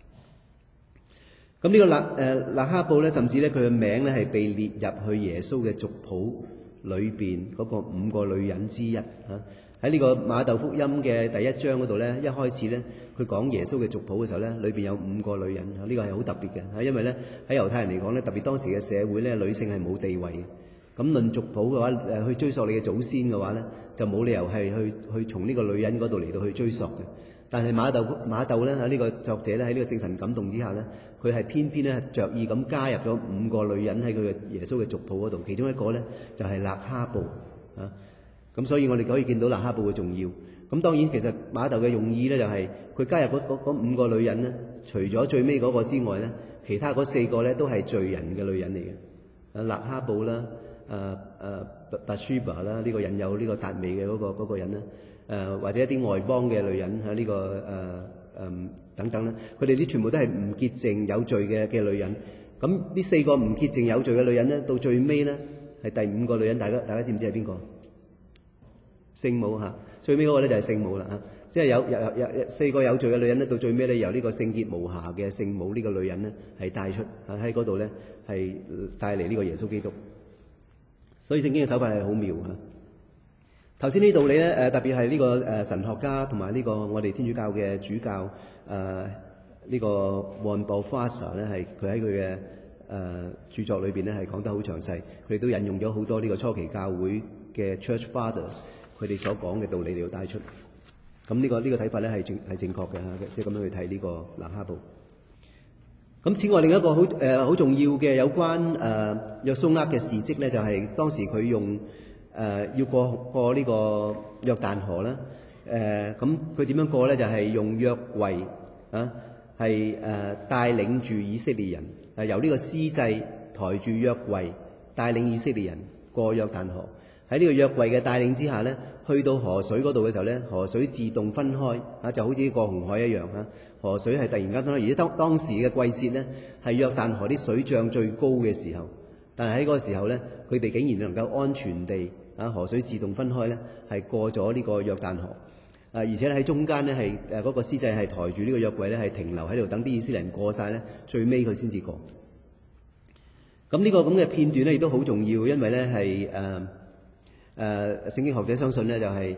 咁呢個勒哈布咧，甚至咧佢嘅名咧係被列入去耶穌嘅族譜裏邊嗰個5個女人之一嚇。喺呢個馬竇福音嘅第1章嗰度咧，一開始咧佢講耶穌嘅族譜嘅時候咧，裏邊有5個女人嚇，呢個係好特別嘅嚇，因為咧喺猶太人嚟講咧，特別當時嘅社會咧，女性係冇地位嘅。咁論族譜嘅話，去追溯你嘅祖先嘅話咧，就冇理由係去從呢個女人嗰度嚟到去追溯嘅。但係馬竇咧喺呢個作者咧喺呢個聖神感動之下咧，佢係偏偏咧着意咁加入咗5個女人喺佢嘅耶穌嘅族譜嗰度，其中一個咧就係勒哈布啊。咁所以我哋可以見到勒哈布嘅重要。咁當然其實馬竇嘅用意咧就係佢加入嗰5個女人咧，除咗最尾嗰個之外咧，其他嗰4個咧都係罪人嘅女人嚟嘅。勒哈布啦，拔書巴啦，呢個引誘呢個達味嘅嗰個人啦，或者一啲外邦嘅女人喺呢個等等啦，佢哋啲全部都係唔潔淨有罪嘅女人。咁呢4個唔潔淨有罪嘅女人咧，到最尾咧係第5個女人，大家知唔知係邊個？聖母嚇，最尾嗰個咧就係聖母啦嚇，即係有4個有罪嘅女人咧，到最尾咧由呢個聖潔無瑕嘅聖母呢個女人咧係帶出喺嗰度咧係帶嚟呢個耶穌基督。所以聖經嘅手法係好妙嚇。頭先呢道理咧特別係呢個神學家同埋呢個我哋天主教嘅主教呢個 Juan Balthasar 咧係佢喺佢嘅著作裏邊咧係講得好詳細，佢亦都引用咗好多呢個初期教會嘅 Church Fathers 佢哋所講嘅道理嚟到帶出。咁呢個睇法咧係正確嘅嚇，即係咁樣去睇呢個勒哈布。咁此外另一個好重要嘅有關約蘇厄嘅事蹟咧，就係當時佢用要過呢個約旦河啦。咁佢點樣過咧？就係用約櫃啊，係帶領住以色列人由呢個司祭抬住約櫃帶領以色列人過約旦河。喺呢個約櫃嘅帶領之下咧，去到河水嗰度嘅時候咧，河水自動分開啊，就好似過紅海一樣啊。河水係突然間分開，而且當時嘅季節咧係約旦河啲水漲最高嘅時候，但係喺嗰個時候咧，佢哋竟然能夠安全地河水自動分開咧，係過咗呢個約旦河。而且咧喺中間咧係嗰個司祭係抬住呢個約櫃咧係停留喺度，等啲以色列人過晒咧，最尾佢先至過。咁呢個咁嘅片段咧亦都好重要，因為咧係聖經學者相信咧就係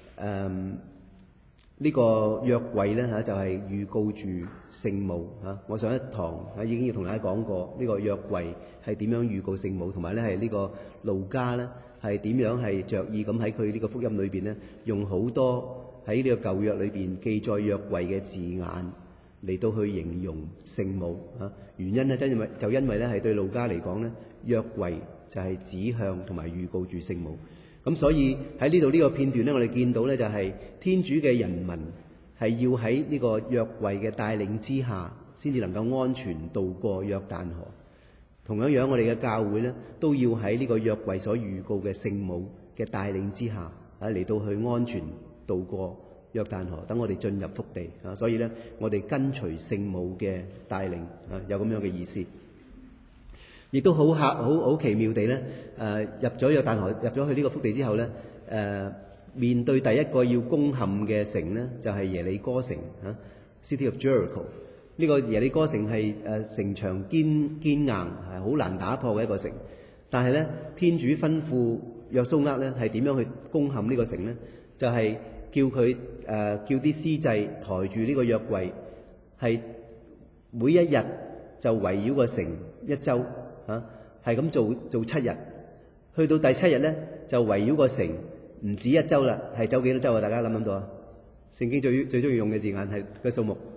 呢個約櫃咧就係預告住聖母嚇。我上一堂已經要同大家講過呢個約櫃係點樣預告聖母，同埋咧係呢個路加咧係點樣係着意咁喺佢呢個福音裏邊咧用好多喺呢個舊約裏邊記載約櫃嘅字眼嚟到去形容聖母嚇。原因咧就因為咧係對路加嚟講咧，約櫃就係指向同埋預告住聖母。咁所以喺呢度呢個片段咧，我哋見到咧就係天主嘅人民係要喺呢個約櫃嘅帶領之下，先至能夠安全渡過約旦河。同樣樣，我哋嘅教會咧都要喺呢個約櫃所預告嘅聖母嘅帶領之下，嚟到去安全渡過約旦河，等我哋進入福地啊！所以咧，我哋跟隨聖母嘅帶領啊，有咁樣嘅意思。亦都好奇妙地咧，入咗約旦河，入咗去呢個福地之後咧，面對第一個要攻陷嘅城咧，就係耶利哥城啊 ，City of Jericho。呢個耶利哥城係城牆堅硬，係好難打破嘅一個城。但係咧，天主吩咐約蘇厄咧係點樣去攻陷呢個城咧？就係叫佢叫啲司祭抬住呢個約櫃，係每一日就圍繞個城一週。係咁做7日，去到第7日咧就圍繞個城，唔止1週啦，係走幾多週啊？大家諗到啊？聖經最中意用嘅字眼係個數目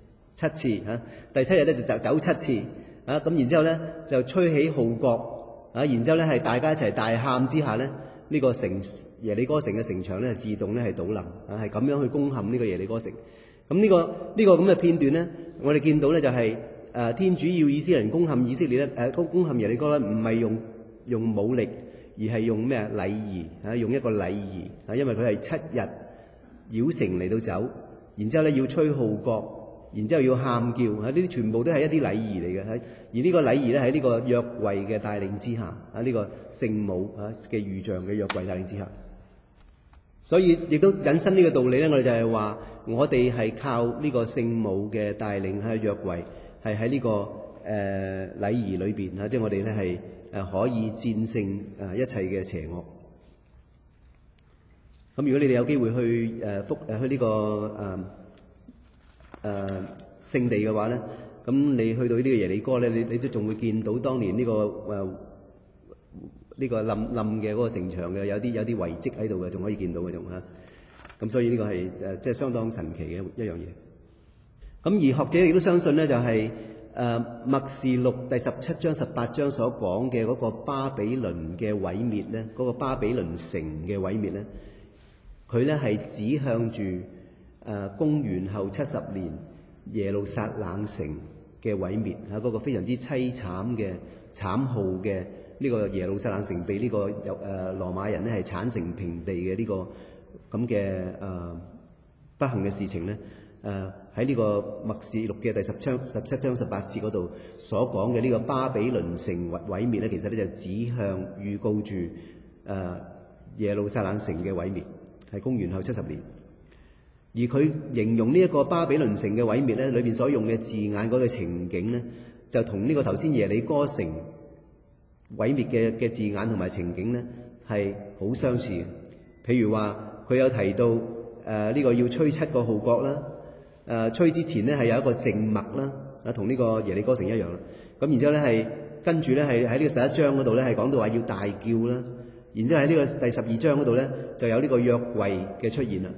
7次嚇。第7日咧就走7次啊！咁然之後咧就吹起號角啊！然之後咧係大家一齊大喊之下咧，呢個城耶利哥城嘅城牆咧自動咧係倒冧啊！係咁樣去攻陷呢個耶利哥城。咁呢個咁嘅片段咧，我哋見到咧就係。天主要以色列人攻陷以色列咧，攻陷耶利哥咧，唔係用武力，而係用咩禮儀啊？用一個禮儀啊，因為佢係7日繞城嚟到走，然之後咧要吹號角，然之後要喊叫啊！呢啲全部都係一啲禮儀嚟嘅。而呢個禮儀咧喺呢個約櫃嘅帶領之下啊，呢個聖母啊嘅預像嘅約櫃帶領之下。 所以亦都引申呢個道理咧，我哋就係話，我哋係靠呢個聖母嘅帶領，喺約櫃係喺呢個禮儀裏邊嚇，即係我哋咧係可以戰勝一切嘅邪惡。咁如果你哋有機會去去呢個聖地嘅話咧，咁你去到呢個耶利哥咧，你都仲會見到當年呢個冧嘅嗰個城牆嘅有啲遺跡喺度嘅，仲可以見到嘅仲嚇。咁所以呢個係即係相當神奇嘅一樣嘢。咁而學者亦都相信咧，就係默示錄第17章18章所講嘅嗰個巴比倫嘅毀滅咧，嗰個巴比倫城嘅毀滅咧，佢咧係指向住公元後70年耶路撒冷城嘅毀滅嚇，嗰個非常之凄慘嘅慘浩嘅呢個耶路撒冷城被呢個羅馬人咧係剷成平地嘅呢個咁嘅不幸嘅事情咧，喺呢個默示錄嘅第17章18節嗰度所講嘅呢個巴比倫城毀滅咧，其實咧就指向預告住耶路撒冷城嘅毀滅，係公元後70年。而佢形容呢一個巴比倫城嘅毀滅咧，裏邊所用嘅字眼嗰個情景咧，就同呢個頭先耶利哥城毀滅嘅字眼同埋情景咧係好相似嘅。譬如話佢有提到呢個要吹7個號角啦，吹之前咧係有一個靜默啦，同呢個耶利哥城一樣啦。咁然之後咧係跟住咧係喺呢個11章嗰度咧係講到話要大叫啦。然之後喺呢個第12章嗰度咧就有呢個約櫃嘅出現啦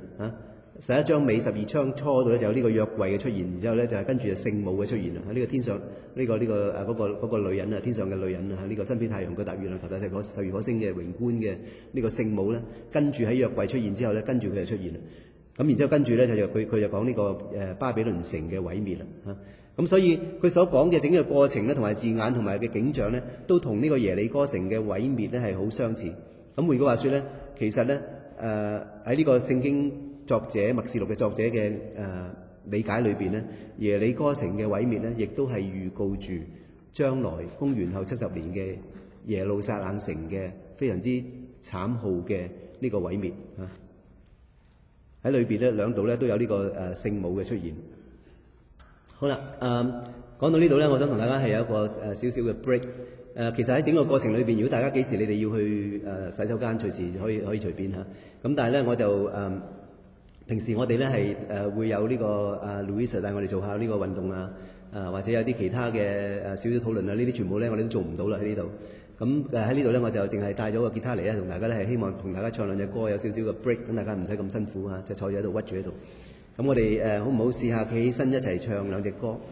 ，11章尾12章初嗰度咧就有呢個約櫃嘅出現，然之後咧就係跟住就聖母嘅出現啦。喺呢個天上嗰個女人啊，天上嘅女人啊，呢個身披太陽腳踏月亮頭戴十二顆星嘅榮冠嘅呢個聖母咧，跟住喺約櫃出現之後咧，跟住佢就出現啦。咁然之後跟住咧佢就講呢個巴比倫城嘅毀滅啦嚇。咁所以佢所講嘅整個過程咧，同埋字眼同埋嘅景象咧，都同呢個耶利哥城嘅毀滅咧係好相似。咁換句話說咧，其實咧喺呢個聖經作者默示錄嘅作者嘅理解裏邊咧，耶利哥城嘅毀滅咧，亦都係預告住將來公元後70年嘅耶路撒冷城嘅非常之慘浩嘅呢個毀滅啊！喺裏邊咧兩度咧都有呢個聖母嘅出現。好啦，講到呢度咧，我想同大家係有一個少少嘅 break。其實喺整個過程裏邊，如果大家幾時你哋要去洗手間，隨時可以隨便嚇。咁但係咧，我就平時我哋咧係會有呢個Louisa 帶我哋做下呢個運動啊，或者有啲其他嘅少少討論啊，呢啲全部咧我哋都做唔到啦喺呢度。咁喺呢度咧，我就淨係帶咗個吉他嚟咧，同大家咧係希望同大家唱兩隻歌，有少少嘅 break，等大家唔使咁辛苦嚇，就坐住喺度屈住喺度。咁我哋好唔好試下企起身一齊唱兩隻歌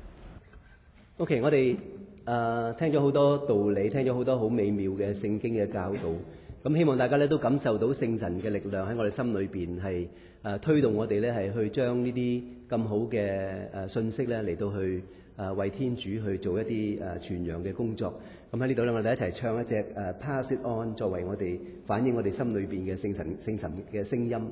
？OK， 我哋聽咗好多道理，聽咗好多好美妙嘅聖經嘅教導。咁希望大家咧都感受到聖神嘅力量喺我哋心裏邊係推動我哋咧係去將呢啲咁好嘅信息咧嚟到去為天主去做一啲傳揚嘅工作。咁喺呢度咧，我哋一齊唱一隻Pass It On， 作為我哋反映我哋心裏邊嘅聖神嘅聲音。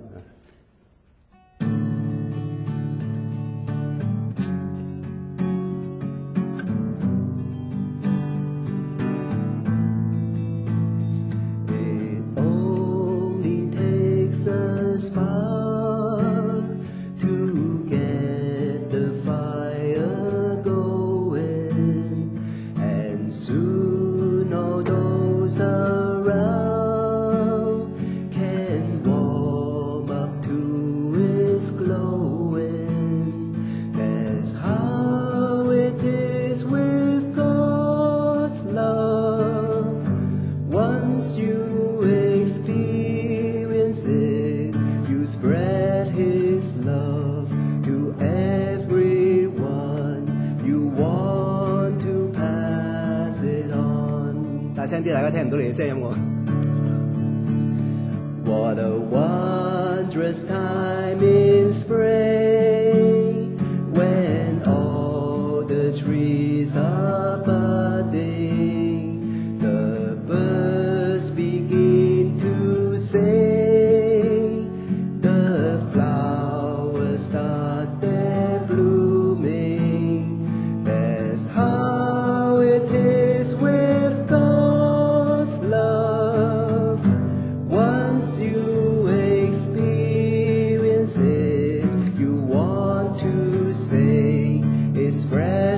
大聲啲，大家聽唔到你嘅聲音喎。What a wondrous time in spring, when all the trees are budding, the birds begin to sing, the flowers start their blooming. That's how it is with God. Love, once you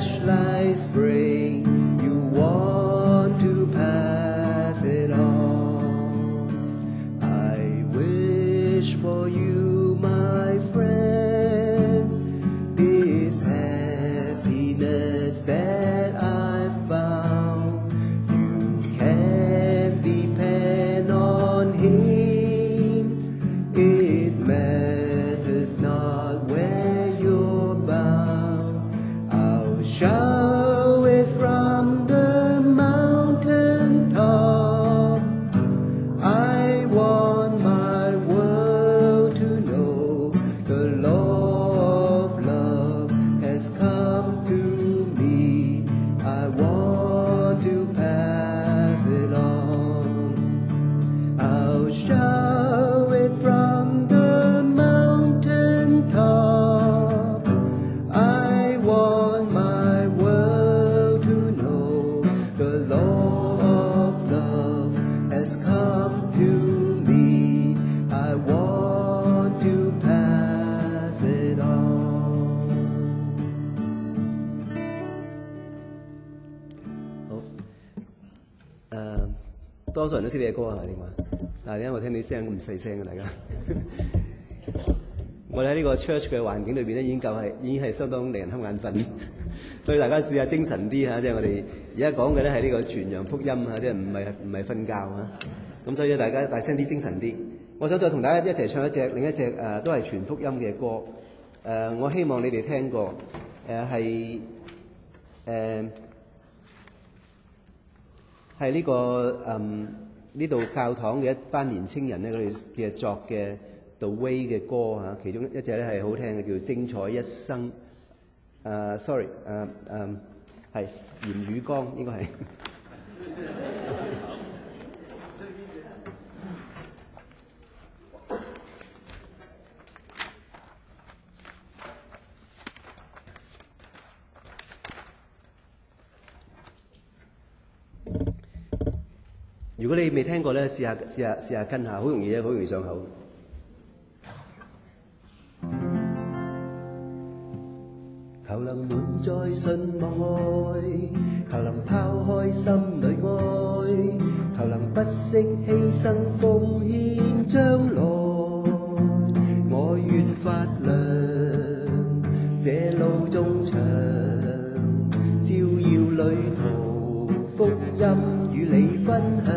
fresh like spring, you want to pass it on. I wish for you, my friend, this happiness that I found. You can depend on Him. It matters not where you're bound. I'll shout it from the mountain top. I want my world to know the law of love has come to me. I want to pass it on. I'll shout it from the mountain top. I want my world to know the law of love has come to me. I want to pass it on. 好，多數人都識呢隻歌係咪點啊？但係點解我聽你聲咁細聲嘅大家？我哋喺呢個 church 嘅環境裏邊咧，已經係相當令人瞌眼瞓，所以大家試下精神啲嚇，即係我哋而家講嘅咧係呢個傳揚福音嚇，即係唔係瞓覺嚇。咁所以大家大聲啲，精神啲。我想再同大家一齊唱另一隻都係傳福音嘅歌。我希望你哋聽過係呢個呢度教堂嘅一班年青人咧，佢哋作嘅 The Way 嘅歌嚇，其中一隻咧係好聽嘅，叫精彩一生。sorry， 係嚴宇光應該係。如果你未聽過咧，試下跟下，好容易好容易上口。求能滿載信望愛，求能拋開心裏愛，求能不惜犧牲奉獻將來。我願發亮這路縱長，照耀旅途福音與你分享。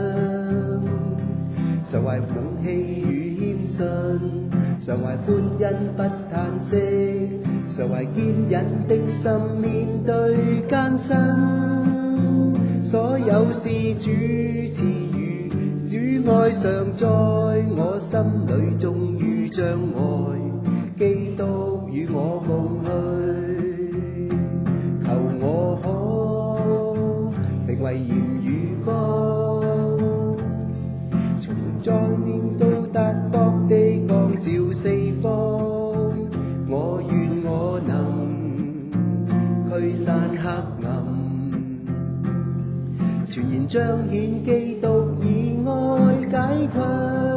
常懷勇氣與謙遜，常懷歡欣不嘆息，常懷堅忍的心面對艱辛。所有事主賜予，主愛常在我心裏，終於將愛基督與我共去。求我可成為鹽與光，從在面到達各地光照四方。我願我能驅散黑暗，全然彰顯基督以愛解困。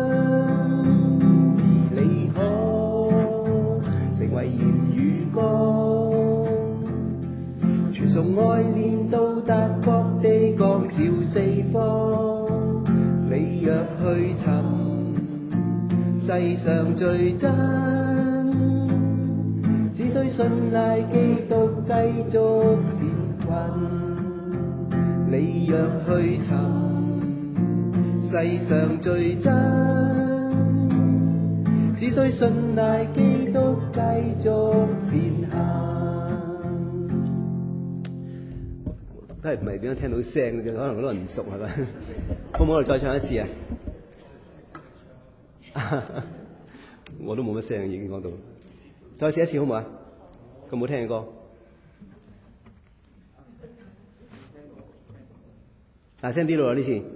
而你可成為鹽與光，傳送愛念到達各地光照四方。你若去尋世上最真，只需信賴基督繼續前進。你若去尋世上最真，只需信賴基督繼續前行。都係唔係點樣聽到聲嘅啫？可能好多人唔熟係咪？好唔好？我哋再唱一次啊！我都冇乜聲已經講到，再試一次好唔好啊？咁好聽嘅歌，大聲啲咯呢次。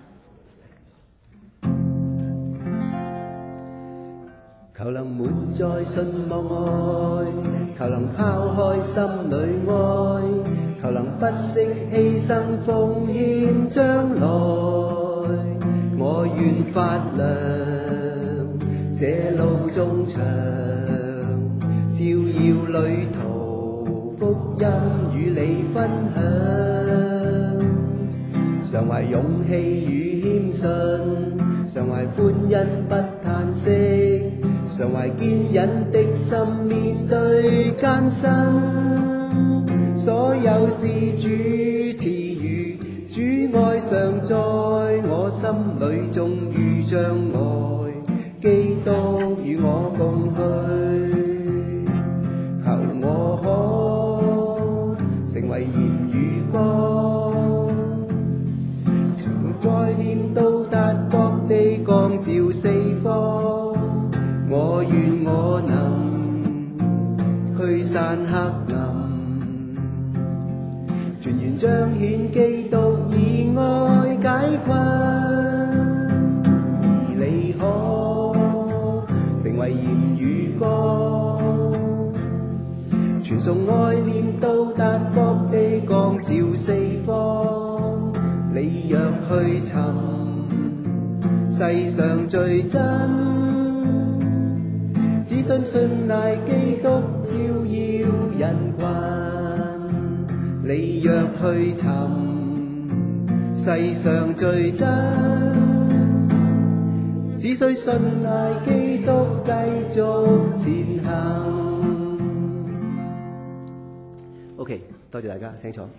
求能滿載信望愛，求能拋開心裏愛，求能不惜犧牲奉獻將來。我願發亮這路縱長，照耀旅途福音與你分享，常懷勇氣與謙遜，常懷歡欣不嘆息，常懷堅忍的心面對艱辛。所有事主賜予，主愛常在我心裏，終於將愛基督與我共去。求我可成為鹽與光，從概念到達各地，光照四方。我願我能驅散黑暗，全然彰顯基督以愛解困。而你可成為鹽與光，傳送愛念到達各地，光照四方。你若去尋世上最真，只需信賴基督照耀人群。你若去尋世上最真，只需信賴基督繼續前行。OK， 多謝大家，請坐。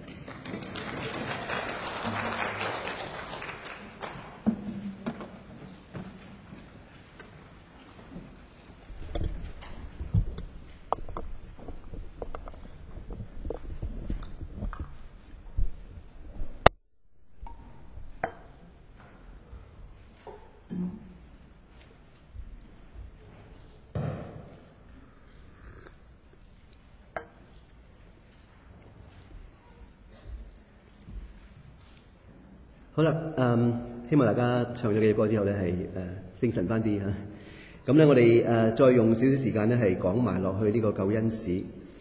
好啦，希望大家唱咗幾隻歌之後咧，係精神翻啲嚇。咁咧，我哋再用少少時間咧，係講埋落去呢個救恩史。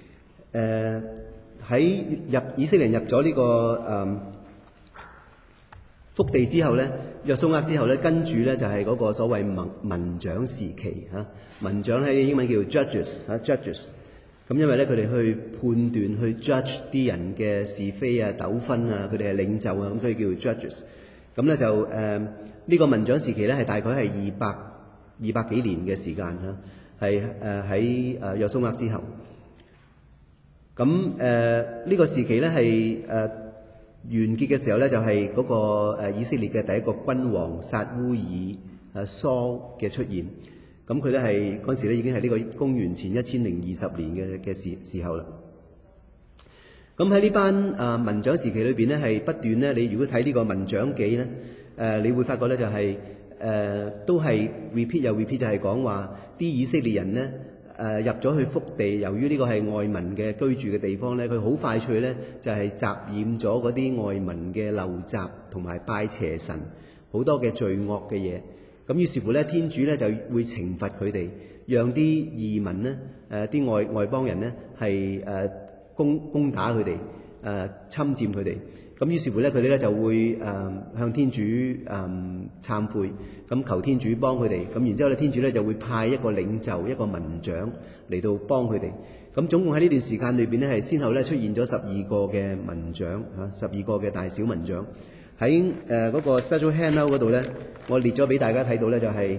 喺以色列人入咗呢個福地之後咧，約書亞之後咧，跟住咧就係嗰個所謂民長時期嚇。民長喺英文叫 judges 嚇 judges。咁因為咧，佢哋去判斷、去 judge 啲人嘅是非啊、糾紛啊，佢哋係領袖啊，咁所以叫 judges。咁咧就呢個民長時期咧，係大概係二百幾年嘅時間嚇，係喺約書亞之後。咁呢個時期咧係完結嘅時候咧，就係嗰個以色列嘅第一個君王撒烏耳蘇嘅出現。咁佢咧係嗰陣時咧已經係呢個公元前1020年嘅時候啦。咁喺呢班民長時期裏邊咧，係不斷咧，你如果睇呢個民長記咧，你會發覺咧就係都係 repeat 又 repeat，就係講話啲以色列人咧入咗去福地，由於呢個係外民嘅居住嘅地方咧，佢好快脆咧就係雜染咗嗰啲外民嘅陋習同埋拜邪神好多嘅罪惡嘅嘢。咁於是乎咧，天主咧就會懲罰佢哋，讓啲異民咧，啲外邦人咧係攻打佢哋，侵佔佢哋。咁於是乎咧，佢哋咧就會向天主懺悔，咁求天主幫佢哋。咁然之後咧，天主咧就會派一個領袖、一個民長嚟到幫佢哋。咁總共喺呢段時間裏邊咧，係先後咧出現咗12個嘅民長嚇，12個嘅大小民長。喺嗰個 special handout 嗰度咧，我列咗俾大家睇到咧，就係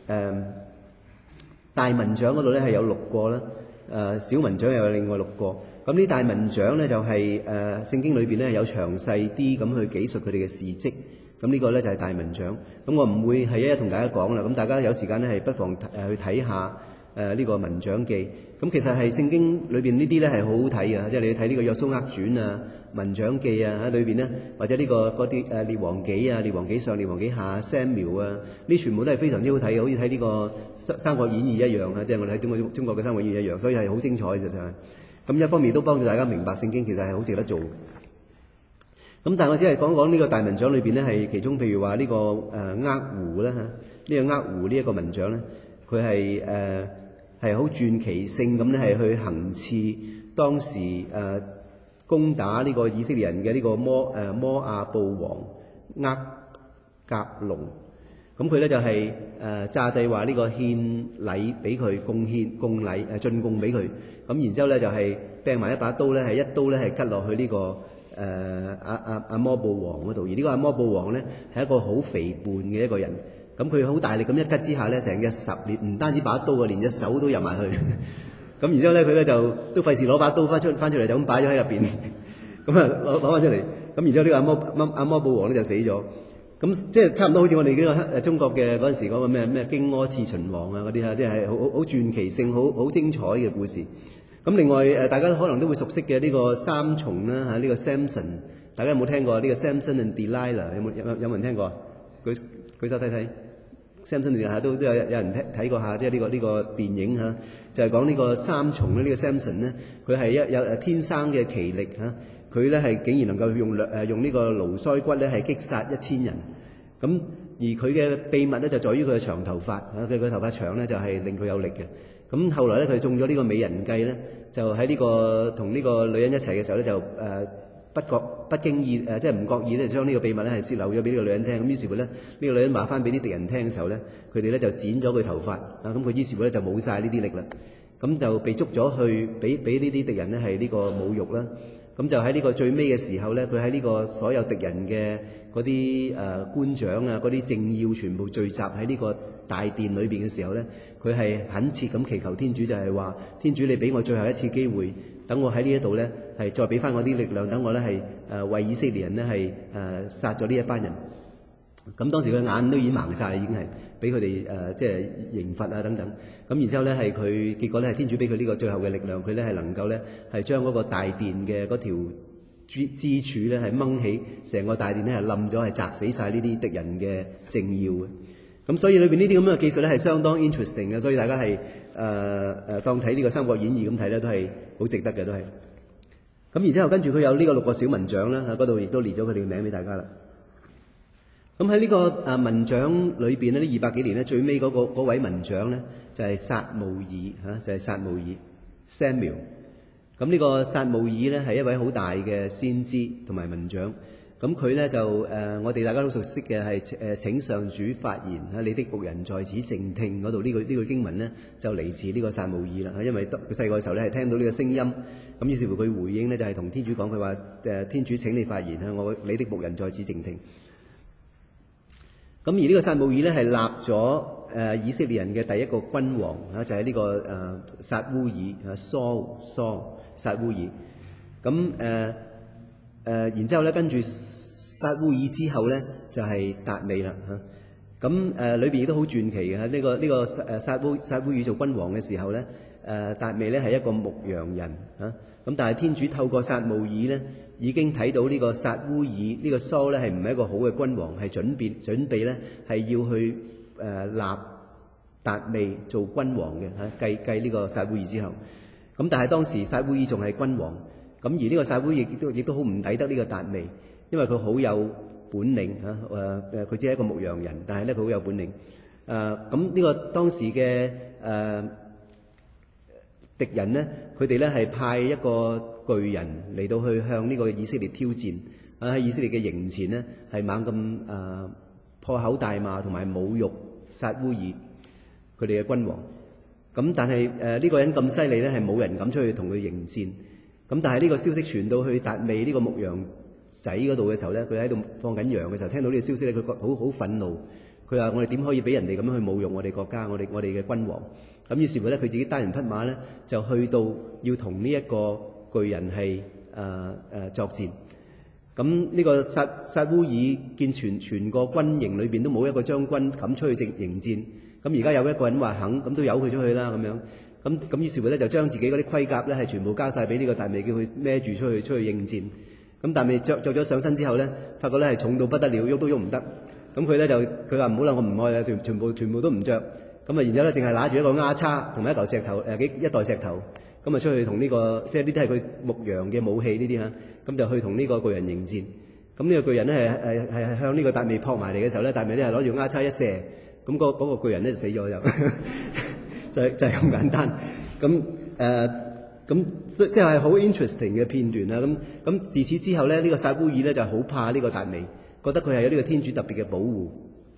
大民長嗰度咧係有6個啦，小民長又有另外6個。咁呢大民長咧就係聖經裏邊咧有詳細啲咁去記述佢哋嘅事蹟。咁呢個咧就係大民長。咁我唔會係一一同大家講啦。咁大家有時間咧係不妨去睇下呢個民長記。咁其實係聖經裏邊呢啲咧係好好睇嘅，即係你睇呢個約書亞傳啊、民長記啊喺裏邊咧，或者呢個嗰啲列王紀啊、列王紀上、列王紀下、Samuel 啊，呢全部都係非常之好睇嘅，好似睇呢個三國演義一樣啊，即係我哋睇中國嘅三國演義一樣，所以係好精彩嘅實在。咁一方面都幫助大家明白聖經其實係好值得做。咁但係我只係講講呢個大民長裏邊咧，係其中譬如話呢個胡啦嚇，呢個胡呢一個民長咧，佢係好傳奇性咁咧，係去行刺當時攻打呢個以色列人嘅呢個摩亞布王厄甲龍。 咁佢咧就係炸帝話呢個獻禮俾佢，供禮進貢俾佢。咁然之後咧就係掟埋一把刀咧，係一刀咧係吉落去呢個阿摩布王嗰度。而呢個阿摩布王咧係一個好肥胖嘅一個人。咁佢好大力咁一吉之下咧，成隻十連唔單止把刀啊，連隻手都入埋去。咁然之後咧，佢咧就都費事攞把刀翻出嚟，就咁擺咗喺入邊。咁啊攞翻出嚟。咁然之後呢個阿摩布王咧就死咗。咁即係差唔多好似我哋呢個中國嘅嗰陣時嗰個咩荊軻刺秦王啊嗰啲啊，即係好傳奇性、好精彩嘅故事。咁另外大家可能都會熟悉嘅呢個三重啦嚇，呢個 Samson， 大家有冇聽過呢個 Samson and Delilah？ 有冇人聽過？舉手睇睇。Samson and Delilah 都有人睇過下，即係呢個電影嚇，就係講呢個三重咧，呢個 Samson 咧，佢係有天生嘅奇力嚇。佢咧係竟然能夠用呢個驢腮骨咧係擊殺1000人，咁而佢嘅秘密咧就在於佢嘅長頭髮，佢嘅頭髮長咧就係令佢有力嘅。咁後來咧佢中咗呢個美人計咧，就喺呢個同呢個女人一齊嘅時候咧就不經意即係唔覺意咧將呢個秘密咧係泄漏咗俾呢個女人聽。咁於是乎咧呢個女人話翻俾啲敵人聽嘅時候咧，佢哋咧就剪咗佢頭髮，咁佢於是乎咧就冇晒呢啲力啦，咁就被捉咗去俾呢啲敵人咧係呢個侮辱啦。咁就喺呢個最尾嘅時候咧，佢喺呢個所有敵人嘅嗰啲官長啊、嗰啲政要全部聚集喺呢個大殿裏邊嘅時候咧，佢係懇切咁祈求天主，就係話：天主，你俾我最後一次機會，等我喺呢一度咧係再俾翻我啲力量，等我咧係為以色列人咧係殺咗呢一班人。咁當時佢眼都已經盲晒，已經係俾佢哋即係刑罰啊等等。咁然之後咧係佢結果咧係天主俾佢呢個最後嘅力量，佢咧係能夠咧係將嗰個大殿嘅嗰條支柱咧係掹起，成個大殿咧係冧咗，係砸死晒呢啲敵人嘅政要嘅。咁所以裏邊呢啲咁嘅技術咧係相當 interesting 嘅，所以大家係當睇呢個《三國演義》咁睇咧都係好值得嘅都係。咁然之後跟住佢有呢個6個小民長啦，嗰度亦都列咗佢哋嘅名俾大家啦。咁喺呢個民長裏邊咧，呢200幾年咧，最尾嗰位民長咧就係撒慕爾嚇，就係撒慕爾 Samuel。咁呢個撒慕爾咧係一位好大嘅先知同埋民長。咁佢咧就我哋大家都熟悉嘅係請上主發言嚇，你的僕人在此靜聽嗰度呢句經文咧就嚟自呢個撒慕爾啦嚇，因為佢細個嘅時候咧係聽到呢個聲音，咁於是乎佢回應咧就係同天主講，佢話天主請你發言嚇，你的僕人在此靜聽。咁而呢個撒慕爾咧係立咗以色列人嘅第一個君王嚇，就係呢個撒烏爾蘇撒烏爾。咁然之後咧跟住撒烏爾之後咧就係達味啦嚇。咁裏邊亦都好傳奇嘅嚇，呢個撒烏爾做君王嘅時候咧，達味咧係一個牧羊人嚇。咁但係天主透過撒慕爾咧，已經睇到呢個撒烏爾呢個蘇咧係唔係一個好嘅君王，係準備咧係要去立達味做君王嘅嚇，繼呢個撒烏爾之後。咁但係當時撒烏爾仲係君王，咁而呢個撒烏爾亦都好唔抵得呢個達味，因為佢好有本領嚇，佢只係一個牧羊人，但係咧佢好有本領。咁呢個當時嘅敵人呢，佢哋咧係派一個巨人嚟到去向呢個以色列挑戰，喺以色列嘅營前呢，係猛咁破口大罵同埋侮辱撒烏爾佢哋嘅君王。咁但係呢個人咁犀利咧，係冇人敢出去同佢迎戰。咁但係呢個消息傳到去達味呢個牧羊仔嗰度嘅時候咧，佢喺度放緊羊嘅時候，聽到呢個消息咧，佢好憤怒。佢話：我哋點可以俾人哋咁樣去侮辱我哋國家，我哋嘅君王？咁於是乎咧，佢自己單人匹馬咧，就去到要同呢一個巨人係作戰。咁呢個撒烏爾見全個軍營裏邊都冇一個將軍敢出去迎戰。咁而家有一個人話肯，咁都由佢出去啦咁樣。咁於是乎咧，就將自己嗰啲盔甲咧係全部交晒俾呢個達味，叫佢孭住出去應戰。咁達味着咗上身之後咧，發覺咧係重到不得了，喐都喐唔得。咁佢話唔好啦，我唔愛啦，全部都唔着。咁啊，然之後咧，淨係揦住一個丫叉同埋一嚿石頭，一袋石頭，咁啊出去同呢個，即係呢啲係佢牧羊嘅武器呢啲嚇，咁就去同呢個巨人迎戰。咁呢個巨人咧係向呢個達味撲埋嚟嘅時候咧，達味咧係攞住丫叉一射，咁嗰個巨人咧就死咗就係咁簡單。咁即係好 interesting 嘅片段啦。咁自此之後咧，呢個撒烏爾咧就好怕呢個達味，覺得佢係有呢個天主特別嘅保護。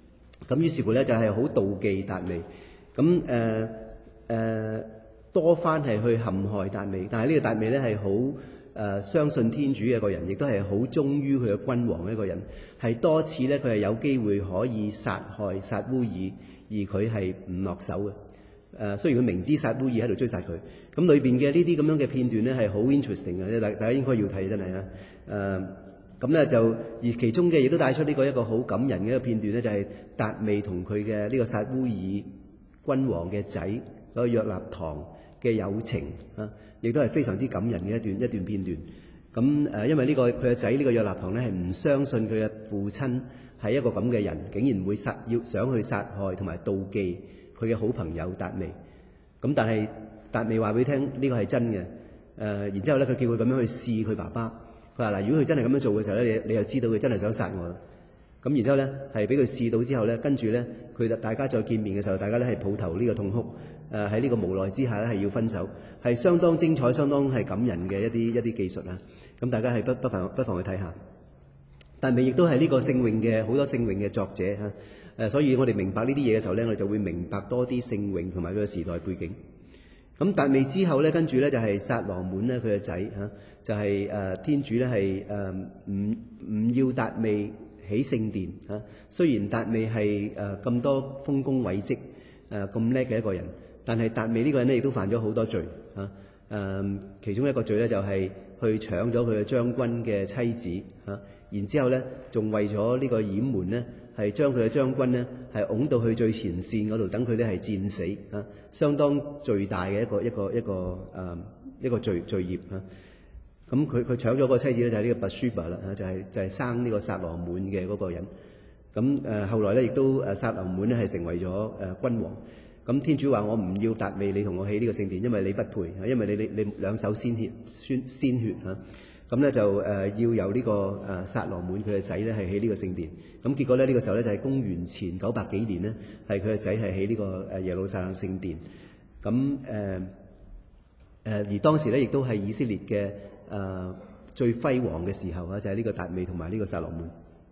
咁於是乎咧就係好妒忌達味，咁多番係去陷害達味，但係呢個達味咧係好相信天主嘅一個人，亦都係好忠於佢嘅君王嘅一個人，係多次咧佢係有機會可以殺害撒烏耳，而佢係唔落手嘅。雖然佢明知撒烏耳喺度追殺佢，咁裏邊嘅呢啲咁樣嘅片段咧係好 interesting 嘅，大家應該要睇真係啊。咁咧就而其中嘅亦都帶出呢個一個好感人嘅一個片段咧，就係達味同佢嘅呢個撒烏耳君王嘅仔嗰個約納堂嘅友情啊，亦都係非常之感人嘅一段片段。咁因為呢個佢嘅仔呢個約納堂咧係唔相信佢嘅父親係一個咁嘅人，竟然會要想去殺害同埋妒忌佢嘅好朋友達味。咁但係達味話俾佢聽呢個係真嘅。然之後咧佢叫佢咁樣去試佢爸爸。佢話嗱，如果佢真係咁樣做嘅時候咧，你就知道佢真係想殺我啦。咁然之後咧係俾佢試到之後咧，跟住咧大家再見面嘅時候，大家咧係抱頭呢個痛哭。喺呢個無奈之下咧係要分手，係相當精彩、相當係感人嘅一啲技術啊。咁大家係不妨去睇下。達味亦都係呢個聖詠嘅好多聖詠嘅作者嚇。所以我哋明白呢啲嘢嘅時候咧，我哋就會明白多啲聖詠同埋佢嘅時代背景。咁達味之後咧，跟住咧就係撒羅滿咧，佢嘅仔嚇，就係天主咧係唔要達味起聖殿嚇。雖然達味係咁多豐功偉績咁叻嘅一個人，但係達味呢個人咧亦都犯咗好多罪嚇。其中一個罪咧就係去搶咗佢嘅將軍嘅妻子嚇，然之後咧仲為咗呢個掩瞞咧，係將佢嘅將軍咧係擁到去最前線嗰度，等佢咧係戰死嚇，相當巨大嘅一個罪孽嚇。咁佢搶咗個妻子咧就係呢個拔書拔啦嚇，就係生呢個撒羅滿嘅嗰個人。咁後來咧亦都撒羅滿咧係成為咗君王。咁天主話：我唔要達味，你同我起呢個聖殿，因為你不配，因為你兩手鮮血嚇。咁咧就要由呢個撒羅滿佢嘅仔咧係起呢個聖殿。咁結果咧呢個時候咧就係公元前900幾年咧，係佢嘅仔係起呢個耶路撒冷聖殿。咁而當時咧亦都係以色列嘅最輝煌嘅時候啊，就係呢個達味同埋呢個撒羅滿。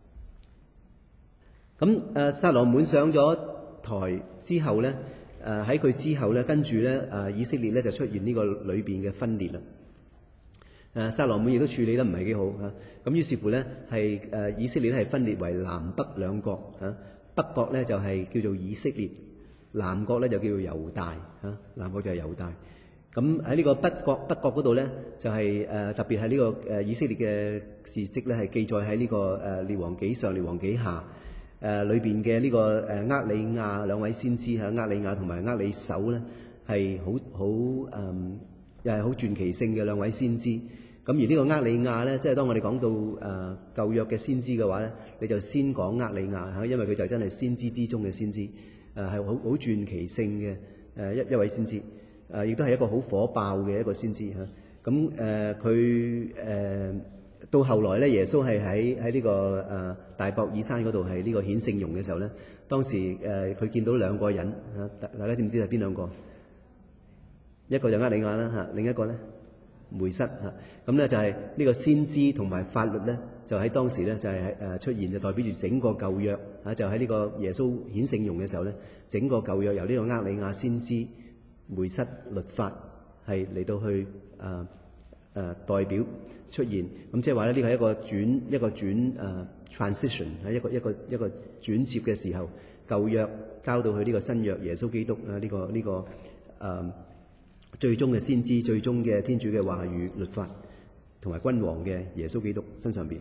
咁撒羅滿上咗台之後咧，喺佢之後咧，跟住咧以色列咧就出現呢個裏邊嘅分裂啦。撒羅滿亦都處理得唔係幾好嚇，咁於是乎咧係以色列咧係分裂為南北兩國嚇，北國咧就係叫做以色列，南國咧就叫做猶大嚇，南國就係猶大。咁喺呢個北國嗰度咧，就係特別係呢個以色列嘅事蹟咧係記載喺呢個列王紀上、列王紀下裏邊嘅呢個厄里亞兩位先知嚇，厄里亞同埋厄里叟咧係又係好傳奇性嘅兩位先知。咁而呢個厄里亞咧，即係當我哋講到舊約嘅先知嘅話咧，你就先講厄里亞嚇，因為佢就真係先知之中嘅先知，係好傳奇性嘅一位先知，亦都係一個好火爆嘅一個先知嚇。咁佢到後來咧，耶穌係喺呢個大博爾山嗰度係呢個顯聖容嘅時候咧，當時佢見到兩個人嚇，大家知唔知係邊兩個？一個就厄里亞啦嚇，另一個咧梅瑟嚇。咁咧就係呢個先知同埋法律咧，就喺當時咧就係出現，就代表住整個舊約嚇。就喺呢個耶穌顯聖容嘅時候咧，整個舊約由呢個厄里亞先知、梅瑟律法係嚟到去代表出現。咁即係話咧，呢個係一個轉transition 係一個轉接嘅時候，舊約交到去呢個新約耶穌基督啊，呢個最終嘅先知、最終嘅天主嘅話語、律法同埋君王嘅耶穌基督身上邊。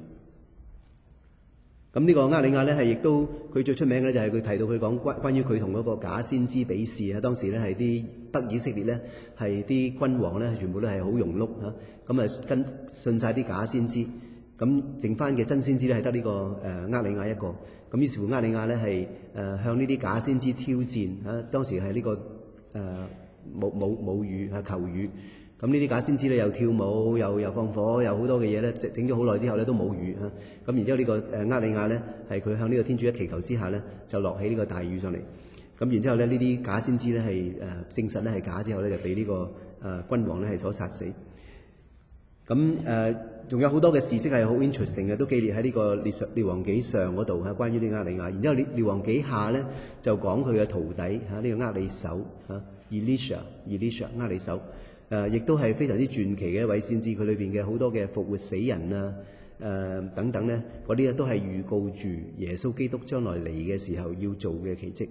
咁呢個厄里亞咧係亦都佢最出名嘅咧就係佢提到佢講關於佢同嗰個假先知比試啊。當時咧係啲北以色列咧係啲君王咧全部都係好庸碌嚇，咁跟信晒啲假先知，咁剩翻嘅真先知咧係得呢個厄里亞一個。咁於是乎厄里亞咧係向呢啲假先知挑戰嚇。當時係呢個舞語啊，求雨。咁呢啲假先知咧又跳舞又放火，有好多嘅嘢咧，整咗好耐之後咧都冇雨嚇。咁然之後呢個厄里亞咧係佢向呢個天主一祈求之下咧，就落起呢個大雨上嚟。咁然之後咧呢啲假先知咧係證實咧係假之後咧，就俾呢個君王咧係所殺死。 咁仲有好多嘅事蹟係好 interesting 嘅，都記列喺呢個列王紀上嗰度嚇，關於呢個厄利亞。然之後列王紀下咧就講佢嘅徒弟嚇，呢個厄里叟嚇 Elisha 厄里叟，亦都係非常之傳奇嘅一位先知。佢裏邊嘅好多嘅復活死人啊等等咧，嗰啲咧都係預告住耶穌基督將來嚟嘅時候要做嘅奇蹟。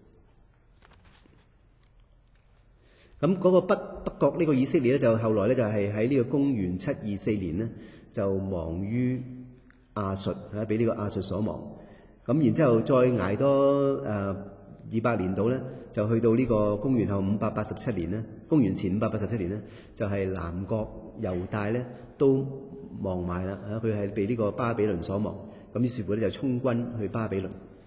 咁嗰個北國呢個以色列咧，就後來咧就係喺呢個公元724年呢，就亡於亞述嚇，俾呢個亞述所亡。咁然之後再捱多200年度咧，就去到呢個公元後587年咧，公元前587年咧，就係南國猶大咧都亡埋啦嚇，佢係被呢個巴比倫所亡。咁於是乎咧就充軍去巴比倫。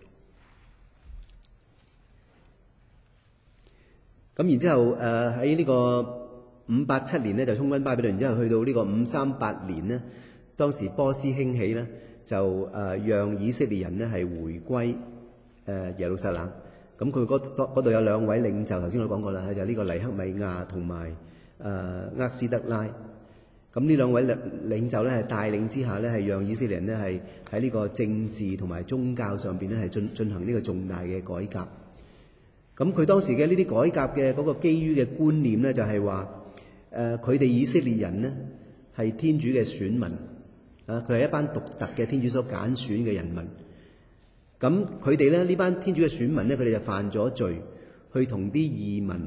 咁然之後喺呢個587年咧就充軍巴比倫，然之後去到呢個538年呢，當時波斯興起咧，就讓以色列人呢係回歸耶路撒冷。咁佢嗰度有兩位領袖，頭先我講過啦，就係呢個尼克米亞同埋厄斯德拉。咁呢兩位領袖咧係帶領之下咧，係讓以色列人呢係喺呢個政治同埋宗教上邊咧係進行呢個重大嘅改革。咁佢當時嘅呢啲改革嘅嗰個基於嘅觀念咧，就係話佢哋以色列人呢係天主嘅選民啊，佢係一班獨特嘅天主所揀選嘅人民。咁佢哋咧呢班天主嘅選民咧，佢哋就犯咗罪，去同啲異民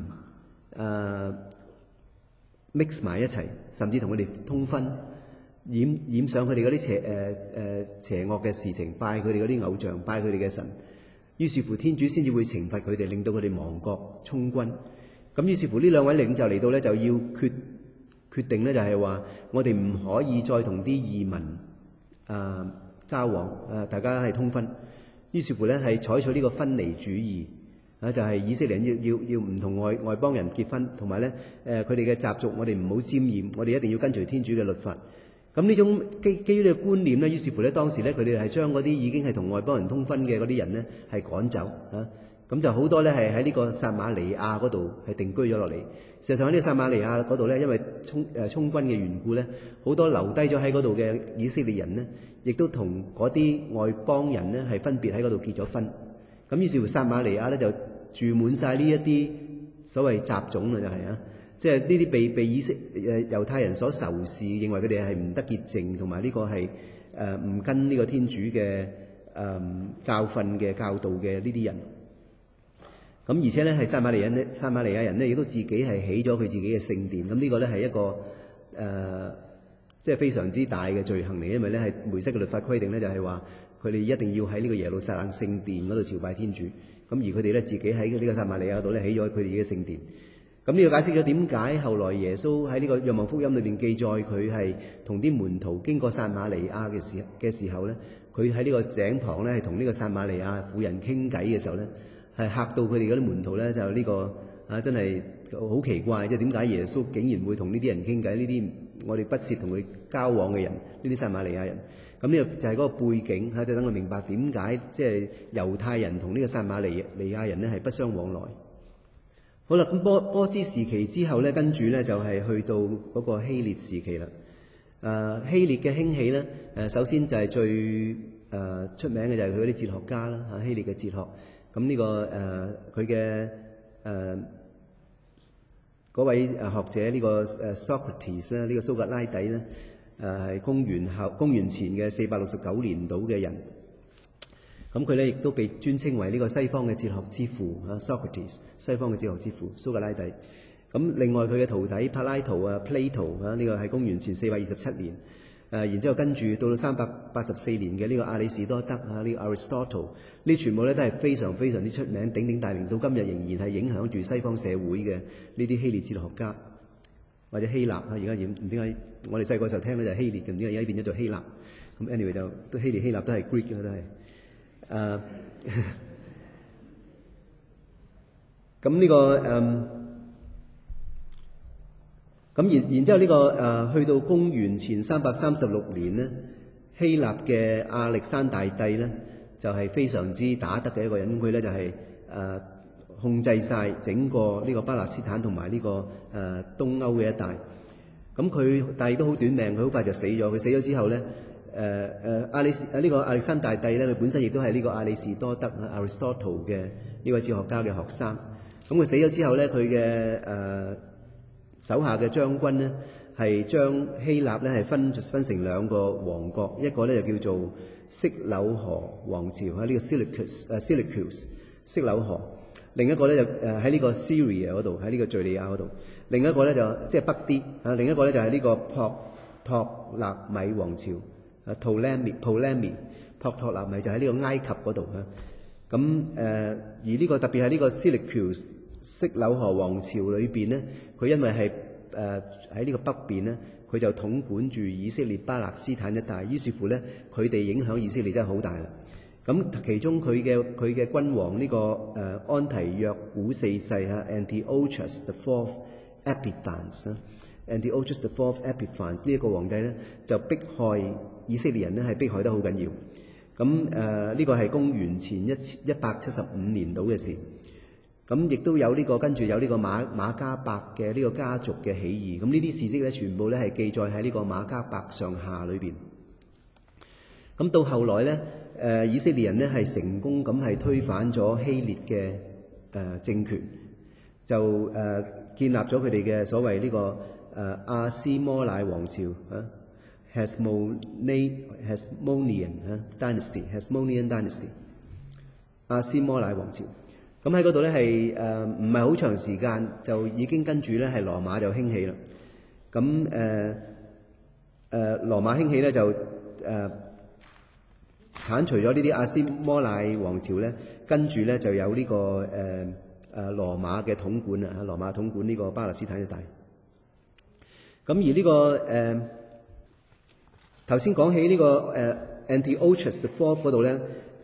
mix 埋一齊，甚至同佢哋通婚，染上佢哋嗰啲邪惡嘅事情，拜佢哋嗰啲偶像，拜佢哋嘅神。於是乎天主先至會懲罰佢哋，令到佢哋亡國充軍。咁於是乎呢兩位領袖嚟到咧，就要決定咧，就係話我哋唔可以再同啲異民交往，大家係通婚。於是乎咧係採取呢個分離主義就係以色列人要唔同外邦人結婚，同埋咧佢哋嘅習俗我哋唔好沾染，我哋一定要跟隨天主嘅律法。咁呢種基於呢個觀念咧，於是乎咧當時咧佢哋係將嗰啲已經係同外邦人通婚嘅嗰啲人咧係趕走咁就好多咧係喺呢個撒瑪利亞嗰度係定居咗落嚟。事實上喺呢個撒瑪利亞嗰度咧，因為充軍嘅緣故咧，好多留低咗喺嗰度嘅以色列人咧，亦都同嗰啲外邦人咧係分別喺嗰度結咗婚。咁於是乎撒瑪利亞咧就住滿晒呢一啲所謂雜種啦，就係即係呢啲被猶太人所仇視，認為佢哋係唔得潔淨，同埋呢個係唔跟呢個天主嘅教訓嘅教導嘅呢啲人。咁而且咧係撒瑪利亞人咧，亦都自己係起咗佢自己嘅聖殿。咁呢個咧係一個即係非常之大嘅罪行嚟，因為咧係梅瑟嘅律法規定咧，就係話佢哋一定要喺呢個耶路撒冷聖殿嗰度朝拜天主。咁而佢哋咧自己喺呢個撒瑪利亞度咧起咗佢哋嘅聖殿。咁呢個解釋咗點解後來耶穌喺呢個《若望福音》裏邊記載佢係同啲門徒經過撒瑪利亞嘅時候咧，佢喺呢個井旁咧係同呢個撒瑪利亞婦人傾偈嘅時候咧，係嚇到佢哋嗰啲門徒咧就呢個真係好奇怪，即係點解耶穌竟然會同呢啲人傾偈？呢啲我哋不屑同佢交往嘅人，呢啲撒瑪利亞人。咁呢個就係嗰個背景就等佢明白點解即係猶太人同呢個撒瑪利亞人咧係不相往來。好啦，咁波斯時期之後咧，跟住咧就係去到嗰個希臘時期啦。希臘嘅興起咧，首先就係最出名嘅就係佢嗰啲哲學家啦，希臘嘅哲學。咁呢個佢嘅嗰位學者呢個Socrates 咧，呢個蘇格拉底咧，係公元前嘅469年度嘅人。咁佢咧亦都被尊稱為呢個西方嘅哲學之父Socrates， 西方嘅哲學之父蘇格拉底。咁另外佢嘅徒弟柏拉圖Plato 呢個係公元前427年。然之後跟住到384年嘅呢個亞里士多德呢個 Aristotle， 呢全部咧都係非常非常之出名，鼎鼎大名，到今日仍然係影響住西方社會嘅呢啲希臘哲學家或者希臘而家唔點解我哋細個時候聽咧就係希臘嘅，唔知點解而家變咗做希臘。咁 anyway 就都希臘都係 Greek 嘅都係。咁呢個咁然之後呢個去到公元前336年呢，希臘嘅亞歷山大帝呢，就係非常之打得嘅一個人，佢呢就係控制晒整個呢個巴勒斯坦同埋呢個東歐嘅一帶。 但係亦都好短命，佢好快就死咗。佢死咗之後咧，亞歷山大帝咧，佢本身亦都係呢個亞里士多德 Aristotle 嘅呢位哲學家嘅學生。咁佢死咗之後咧，佢嘅手下嘅將軍咧，係將希臘咧係分成兩個王國，一個咧就叫做色紐河王朝喺呢個 Seleucus 色紐河，另一個咧就喺呢個 Syria 嗰度，喺呢個敘利亞嗰度，另一個咧就即係北啲啊，另一個咧就係呢個托勒米王朝Ptolemy 托勒米就喺呢個埃及嗰度啊。咁而呢個特別係呢個 Seleucus 色紐河王朝裏邊咧，佢因為係喺呢個北邊咧，佢就統管住以色列巴勒斯坦一帶，於是乎咧，佢哋影響以色列真係好大啦。咁其中佢嘅君王呢個安提約古四世啊 Antiochus the Fourth Epiphanes 啊 Antiochus the Fourth Epiphanes 呢一個皇帝咧，就迫害以色列人咧，係迫害得好緊要。咁呢個係公元前175年度嘅事。咁亦都有呢個跟住有呢個馬加伯嘅呢個家族嘅起義。咁呢啲事蹟咧，全部咧係記載喺呢個馬加伯上下裏邊。咁到後來咧，以色列人咧係成功咁係推反咗希列嘅政權，就建立咗佢哋嘅所謂呢個亞斯摩乃王朝啊 Hasmonean Dynasty 亞斯摩乃王朝。咁喺嗰度咧係唔係好長時間就已經跟住咧係羅馬就興起啦。咁羅馬興起咧就剷除咗呢啲亞斯摩乃王朝咧，跟住咧就有呢個羅馬嘅統管啊，羅馬統管呢個巴勒斯坦一帶。咁而呢個頭先講起呢個Antiochus the Fourth嗰度咧，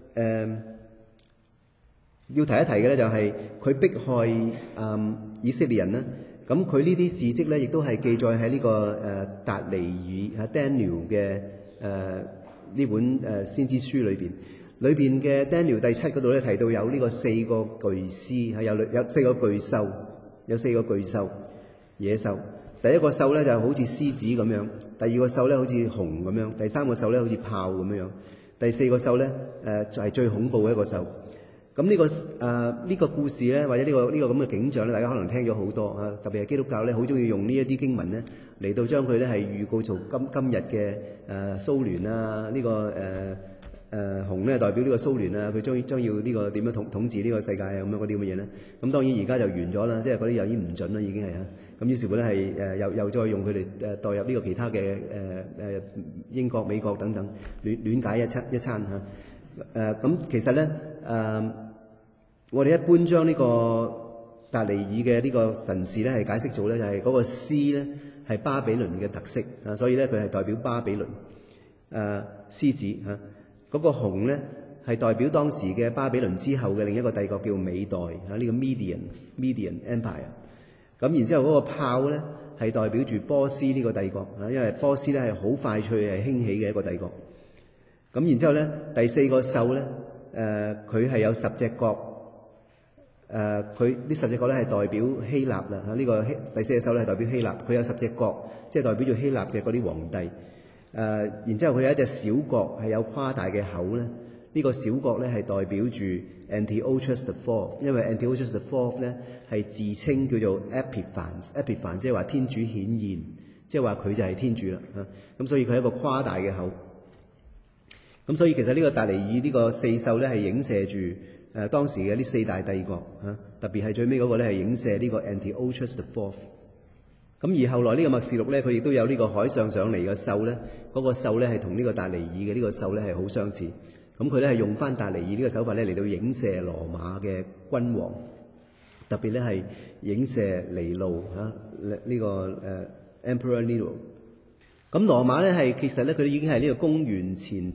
要提一提嘅咧就係佢迫害以色列人啦。咁佢呢啲事蹟咧，亦都係記載喺呢個達尼爾 Daniel 嘅呢本先知書裏邊。裏邊嘅 Daniel 第7嗰度咧提到有呢個4個巨獅，係有4個巨獸，有4個巨獸野獸。第一個獸咧就好似獅子咁樣，第二個獸咧好似熊咁樣，第三個獸咧好似豹咁樣，第四個獸咧就係最恐怖嘅一個獸。咁呢個故事咧，或者呢個咁嘅景象咧，大家可能聽咗好多啊，特別係基督教咧，好中意用呢一啲經文咧嚟到將佢咧係預告做今日嘅蘇聯啊，呢個熊咧代表呢個蘇聯啊，佢將要呢個點樣統治呢個世界啊，咁樣嗰啲咁嘅嘢咧。咁當然而家就完咗啦，即係嗰啲又已經唔準啦，已經係啊。咁於是乎咧係又再用佢哋代入呢個其他嘅英國、美國等等亂解一餐嚇。咁其實咧我哋一般將呢個達尼爾嘅呢個神事咧係解釋做咧就係嗰個獅咧係巴比倫嘅特色啊，所以咧佢係代表巴比倫獅子嚇。嗰個熊咧係代表當時嘅巴比倫之後嘅另一個帝國叫美代啊，呢個 Median Empire。咁然之後嗰個豹咧係代表住波斯呢個帝國啊，因為波斯咧係好快脆係興起嘅一個帝國。咁然之後咧第4個獸咧佢係有10隻角，佢呢10隻角咧係代表希臘啦嚇，呢個第4隻獸咧係代表希臘，佢有10隻角，即係代表住希臘嘅嗰啲皇帝。然之後佢有一隻小角係有誇大嘅口咧，呢個小角咧係代表住 Antiochus the Fourth， 因為 Antiochus the Fourth 咧係自稱叫做 Epiphanes 即係話天主顯現，即係話佢就係天主啦嚇。咁所以佢係一個誇大嘅口。咁所以其實呢個達尼爾呢個4獸咧係影射住當時嘅呢4大帝國嚇，特別係最尾嗰個咧係影射呢個 Antiochus the Fourth。咁而後來呢個默示錄咧，佢亦都有呢個海上嚟嘅獸咧，嗰個獸咧係同呢個達尼爾嘅呢個獸咧係好相似。咁佢咧係用翻達尼爾呢個手法咧嚟到影射羅馬嘅君王，特別咧係影射尼路嚇呢個Emperor Nero。咁羅馬咧係其實咧佢已經係呢個公元前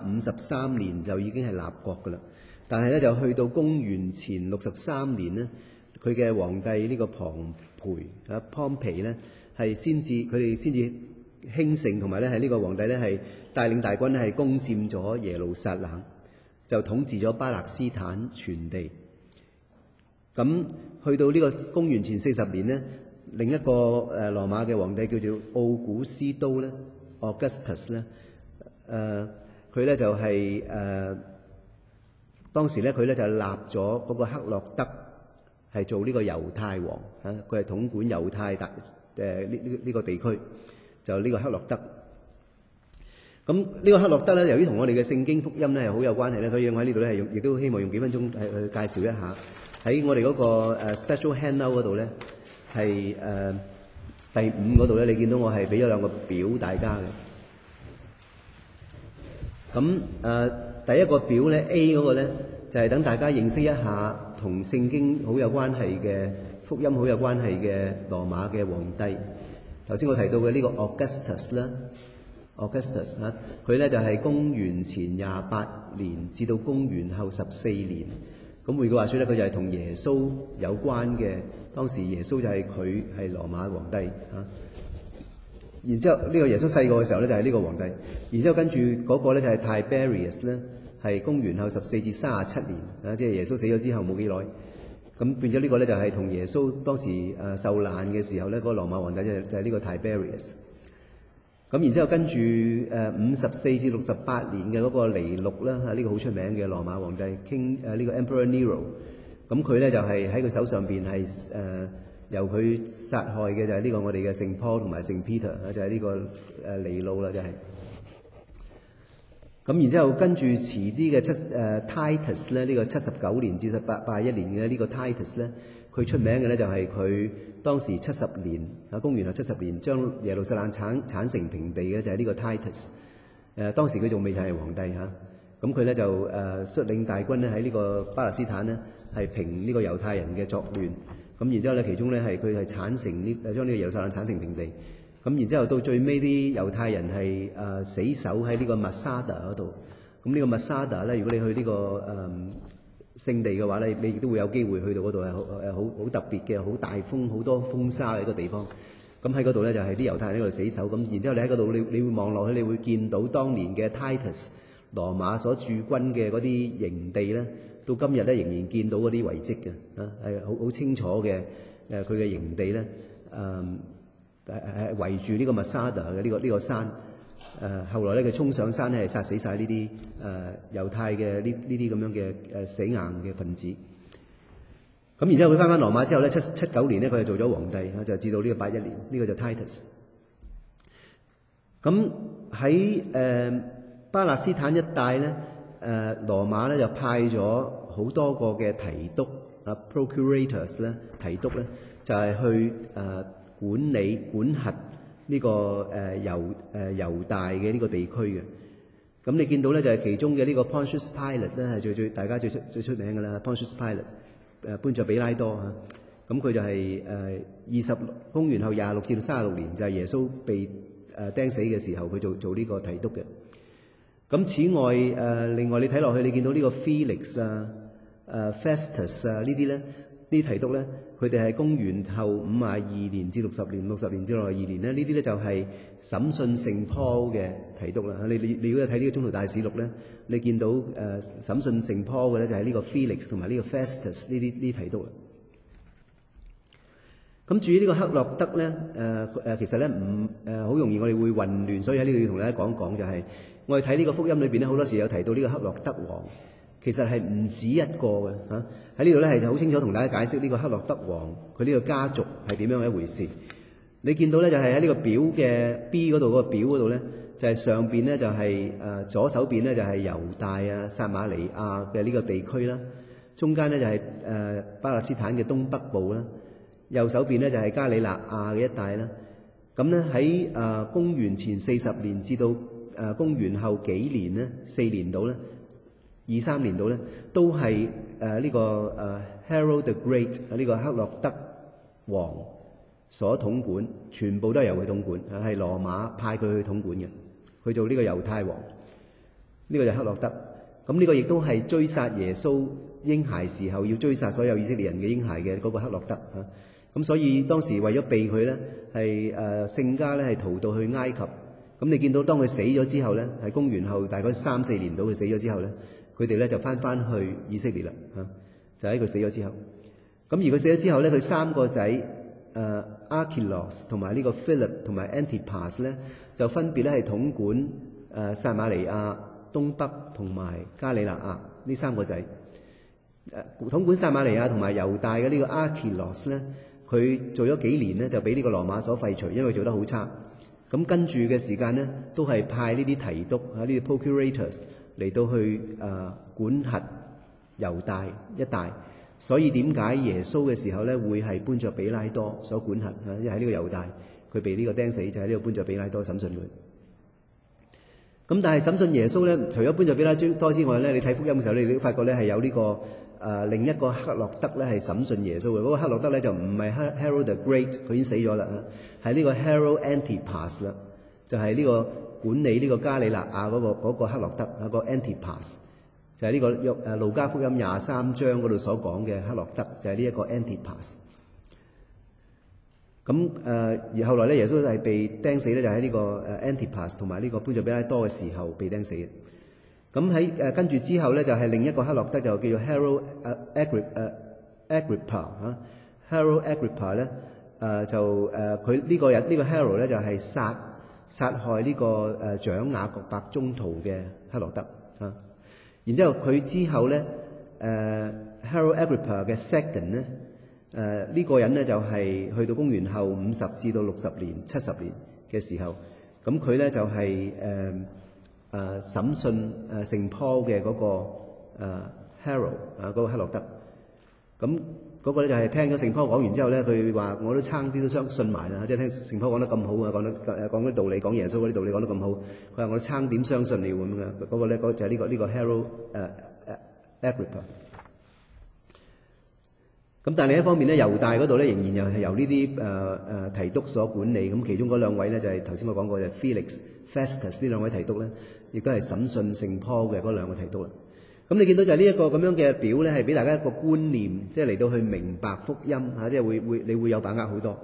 753年就已經係立國噶啦，但係咧就去到公元前63年咧，佢嘅皇帝呢個龐培啊 Pompey 咧係佢哋先至興盛，同埋咧係呢個皇帝咧係帶領大軍咧係攻佔咗耶路撒冷，就統治咗巴勒斯坦全地。咁去到呢個公元前40年咧， 另一個羅馬嘅皇帝叫做奧古斯都咧 ，Augustus 咧，佢咧就係當時咧佢咧就立咗嗰個克洛德係做呢個猶太王嚇，佢係統管猶太呢個地區，就呢個克洛德。咁呢個克洛德咧，由於同我哋嘅聖經福音咧係好有關係咧，所以我喺呢度咧係亦都希望用幾分鐘去介紹一下。喺我哋嗰個special handout 嗰度咧，係第5嗰度咧，你見到我係俾咗2個表大家嘅。咁第一個表咧 A 嗰個咧，就係等大家認識一下同聖經好有關係嘅福音好有關係嘅羅馬嘅皇帝。頭先我提到嘅呢個 Augustus 啦。Augustus 嚇，佢咧就係公元前28年至到公元後14年。咁換句話說咧，佢就係同耶穌有關嘅。當時耶穌就係佢係羅馬皇帝嚇。然之後呢個耶穌細個嘅時候咧就係呢個皇帝。然之後跟住嗰個咧就係 Tiberius 咧，係公元後14至37年啊，即係耶穌死咗之後冇幾耐。咁變咗呢個咧就係同耶穌當時受難嘅時候咧，嗰個羅馬皇帝就係呢個 Tiberius。咁然之後跟住54至68年嘅嗰個尼祿啦，呢個好出名嘅羅馬皇帝 King 呢個 Emperor Nero。咁佢咧就係喺佢手上邊係由佢殺害嘅就係呢個我哋嘅聖 Paul 同埋聖 Peter 就係呢個尼祿啦，就係。咁然之後跟住遲啲嘅Titus 咧，呢個79年至81年嘅呢個 Titus 咧，佢出名嘅咧就係佢當時70年公元後70年將耶路撒冷剷成平地嘅就係呢個 Titus。當時佢仲未係皇帝嚇。咁佢咧就率領大軍咧喺呢個巴勒斯坦咧係平呢個猶太人嘅作亂。咁然之後咧，其中咧係佢係剷成將呢個耶路撒冷剷成平地。咁然之後到最尾啲猶太人係死守喺呢個麥沙達嗰度。咁呢個麥沙達咧，如果你去呢個聖地嘅話咧，你亦都會有機會去到嗰度係好特別嘅，好大風好多風沙嘅一個地方。咁喺嗰度咧就係啲猶太人喺度死守。咁然之後你喺嗰度你會望落去，你會見到當年嘅 Titus 羅馬所駐軍嘅嗰啲營地咧，到今日咧仍然見到嗰啲遺跡嘅，係好清楚嘅。佢嘅營地咧，係圍住呢個麥沙達嘅呢個山。後來咧佢衝上山咧係殺死晒呢啲猶太嘅呢啲咁樣嘅死硬嘅分子。咁然之後佢翻羅馬之後咧，79年咧佢就做咗皇帝，就至到呢個81年，呢個就 Titus。咁喺巴勒斯坦一帶咧，羅馬咧就派咗好多個嘅提督procurators 咧，提督咧就係去管理管轄呢個猶大嘅呢個地區嘅。咁你見到咧就係其中嘅呢個 Pontius Pilate 咧係大家最出名嘅啦。Pontius Pilate 搬咗比拉多嚇。咁佢就係公元後26至到36年就係耶穌被釘死嘅時候，佢做呢個提督嘅。咁此外另外你睇落去，你見到呢個 Felix Festus 呢啲咧，呢啲提督咧，佢哋係公元後52年至60年，60年至62年咧，呢啲咧就係審訊聖 Paul 嘅提督啦。你如果睇呢個宗徒大使錄咧，你見到審訊聖 Paul 嘅咧就係呢個 Felix 同埋呢個 Festus 呢啲提督啦。咁至於呢個克洛德咧，其實咧好容易我哋會混亂，所以喺呢度要同大家講講就係我哋睇呢個福音裏邊咧，好多時有提到呢個克洛德王。其實係唔止一個嘅嚇，喺呢度咧係好清楚同大家解釋呢個克洛德王佢呢個家族係點樣嘅一回事。你見到咧就係喺呢個表嘅 B 嗰度，嗰個表嗰度咧，就係上邊咧就係左手邊咧就係猶大撒瑪利亞嘅呢個地區啦，中間咧就係巴勒斯坦嘅東北部啦，右手邊咧就係加里肋亞嘅一帶啦。咁咧喺公元前40年至到公元後幾年咧，4年度咧。23年度咧，都係呢個Herod the Great 呢個克洛德王所統管，全部都係由佢統管，係羅馬派佢去統管嘅，佢做呢個猶太王。呢個就克洛德。咁呢個亦都係追殺耶穌嬰孩時候要追殺所有以色列人嘅嬰孩嘅嗰個克洛德嚇。咁所以當時為咗避佢咧，係聖家咧係逃到去埃及。咁你見到當佢死咗之後咧，係公元後大概3-4年到佢死咗之後咧。佢哋咧就翻去以色列啦嚇，就喺佢死咗之後。咁而佢死咗之後咧，佢3個仔 Archelos 同埋呢個 Philip 同埋 Antipas 咧，就分別咧係統管撒瑪利亞、東北同埋加里肋亞呢三個仔。統管撒瑪利亞同埋猶大嘅呢個 Archelos 咧，佢做咗幾年咧就俾呢個羅馬所廢除，因為做得好差。咁跟住嘅時間咧，都係派呢啲提督呢啲 procurators 嚟到去管轄猶大一帶。所以點解耶穌嘅時候咧會係搬咗比拉多所管轄因為喺呢個猶大，佢被呢個釘死就喺呢度搬咗比拉多審訊佢。咁但係審訊耶穌咧，除咗搬咗比拉多之外咧，你睇福音嘅時候，你都發覺咧係有呢個另一個黑落德咧係審訊耶穌嘅。嗰個黑落德咧就唔係 Herod the Great， 佢已經死咗啦，係呢個 Herod Antipas 啦，就係呢個管理呢個加里肋亞嗰個黑落德個 Antipas， 就係呢個路加福音23章嗰度所講嘅黑落德，就係呢一個 Antipas。咁而後來咧，耶穌係被釘死咧，就喺呢個Antipas 同埋呢個搬咗比拉多嘅時候被釘死嘅。咁喺跟住之後咧，就係另一個黑落德就叫做 Herod Agrippa Herod Agrippa 咧佢呢個人呢個 Herod 咧就係殺害呢個長雅各伯宗徒嘅黑落德啊。然之後佢之後咧Herod Agrippa 嘅 second 咧。呢個人咧就係去到公元後50至到60年、70年嘅時候，咁佢咧就係審訊聖坡嘅嗰個Herod 嗰個黑落德，咁嗰個咧就係聽咗聖坡講完之後咧，佢話我都差啲都相信埋啦，即係聽聖坡講得咁好啊，講啲道理，講耶穌嗰啲道理講得咁好，佢話我都差點相信你咁樣，嗰個咧就係呢個 Herod Agrippa。咁但係另一方面咧，猶大嗰度咧仍然又係由呢啲提督所管理。咁其中嗰兩位咧就係頭先我講過就係 Felix、Festus 呢兩位提督咧，亦都係審訊聖坡嘅嗰兩個提督啦。咁你見到就係呢一個咁樣嘅表咧，係俾大家一個觀念，即係嚟到去明白福音即係你會有把握好多。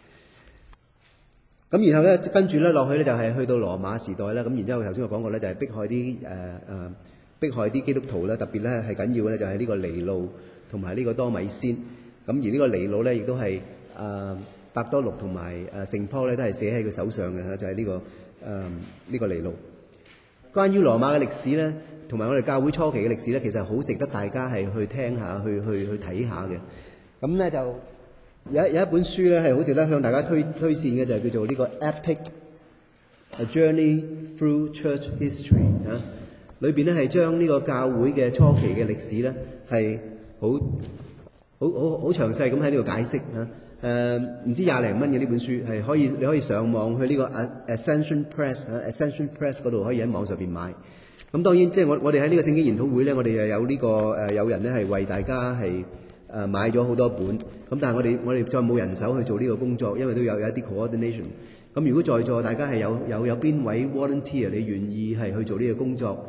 咁然後咧跟住咧落去咧就係去到羅馬時代啦。咁然之後頭先我講過咧就係迫害啲基督徒咧，特別咧係緊要嘅咧就係呢個尼路同埋呢個多米先，咁而呢個尼路咧，亦都係伯多祿同埋聖坡咧，都係寫喺佢手上嘅，就係呢個尼路。關於羅馬嘅歷史咧，同埋我哋教會初期嘅歷史咧，其實好值得大家係去聽下、去睇下嘅。咁咧就有一本書咧係好值得向大家推薦嘅，就係叫做呢個 Epic A Journey Through Church History 裏邊咧係將呢個教會嘅初期嘅歷史咧係好詳細咁喺呢度解釋唔知20零蚊嘅呢本書係你可以上網去呢個 Ascension Press 嗰度可以喺網上邊買。咁當然即係我哋喺呢個聖經研討會咧，我哋又有呢個有人咧係為大家係買咗好多本。咁但係我哋再冇人手去做呢個工作，因為都有一啲 coordination。咁如果在座大家係有邊位 volunteer 你願意係去做呢個工作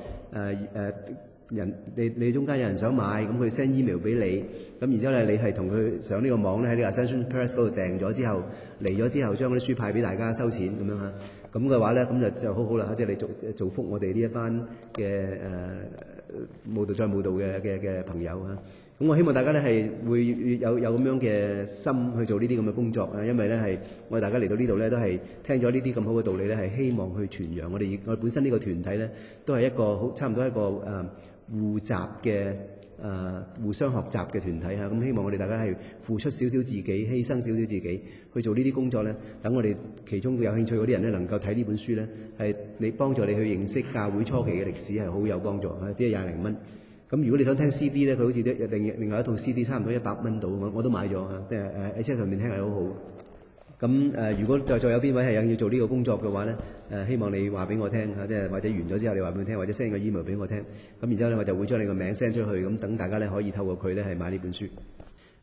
你中間有人想買，咁佢 send email 俾你，咁然之後咧，你係同佢上呢個網咧喺呢個 Ascension Press 嗰度訂咗之後，嚟咗之後將嗰啲書派俾大家收錢咁樣嚇，咁嘅話咧，咁就好好啦，即係你造福我哋呢一班嘅慕道嘅朋友啊。咁我希望大家咧係會有咁樣嘅心去做呢啲咁嘅工作啊，因為咧係我哋大家嚟到呢度咧都係聽咗呢啲咁好嘅道理咧，係希望去傳揚我哋本身呢個團體咧都係一個差唔多一個互習嘅互相學習嘅團體嚇，咁希望我哋大家係付出少少自己，犧牲少少自己去做呢啲工作咧，等我哋其中有興趣嗰啲人咧能夠睇呢本書咧，係你幫助你去認識教會初期嘅歷史係好有幫助嚇，即係20零蚊。咁如果你想聽 CD 咧，佢好似另外一套 CD 差唔多100蚊到，我都買咗嚇，即係喺車上面聽係好好。咁如果再有邊位係要做呢個工作嘅話咧，希望你話俾我聽嚇，即係或者完咗之後你話俾我聽，或者 send 個 email 俾我聽，咁然之後咧我就會將你個名 send 出去，咁等大家咧可以透過佢咧係買呢本書。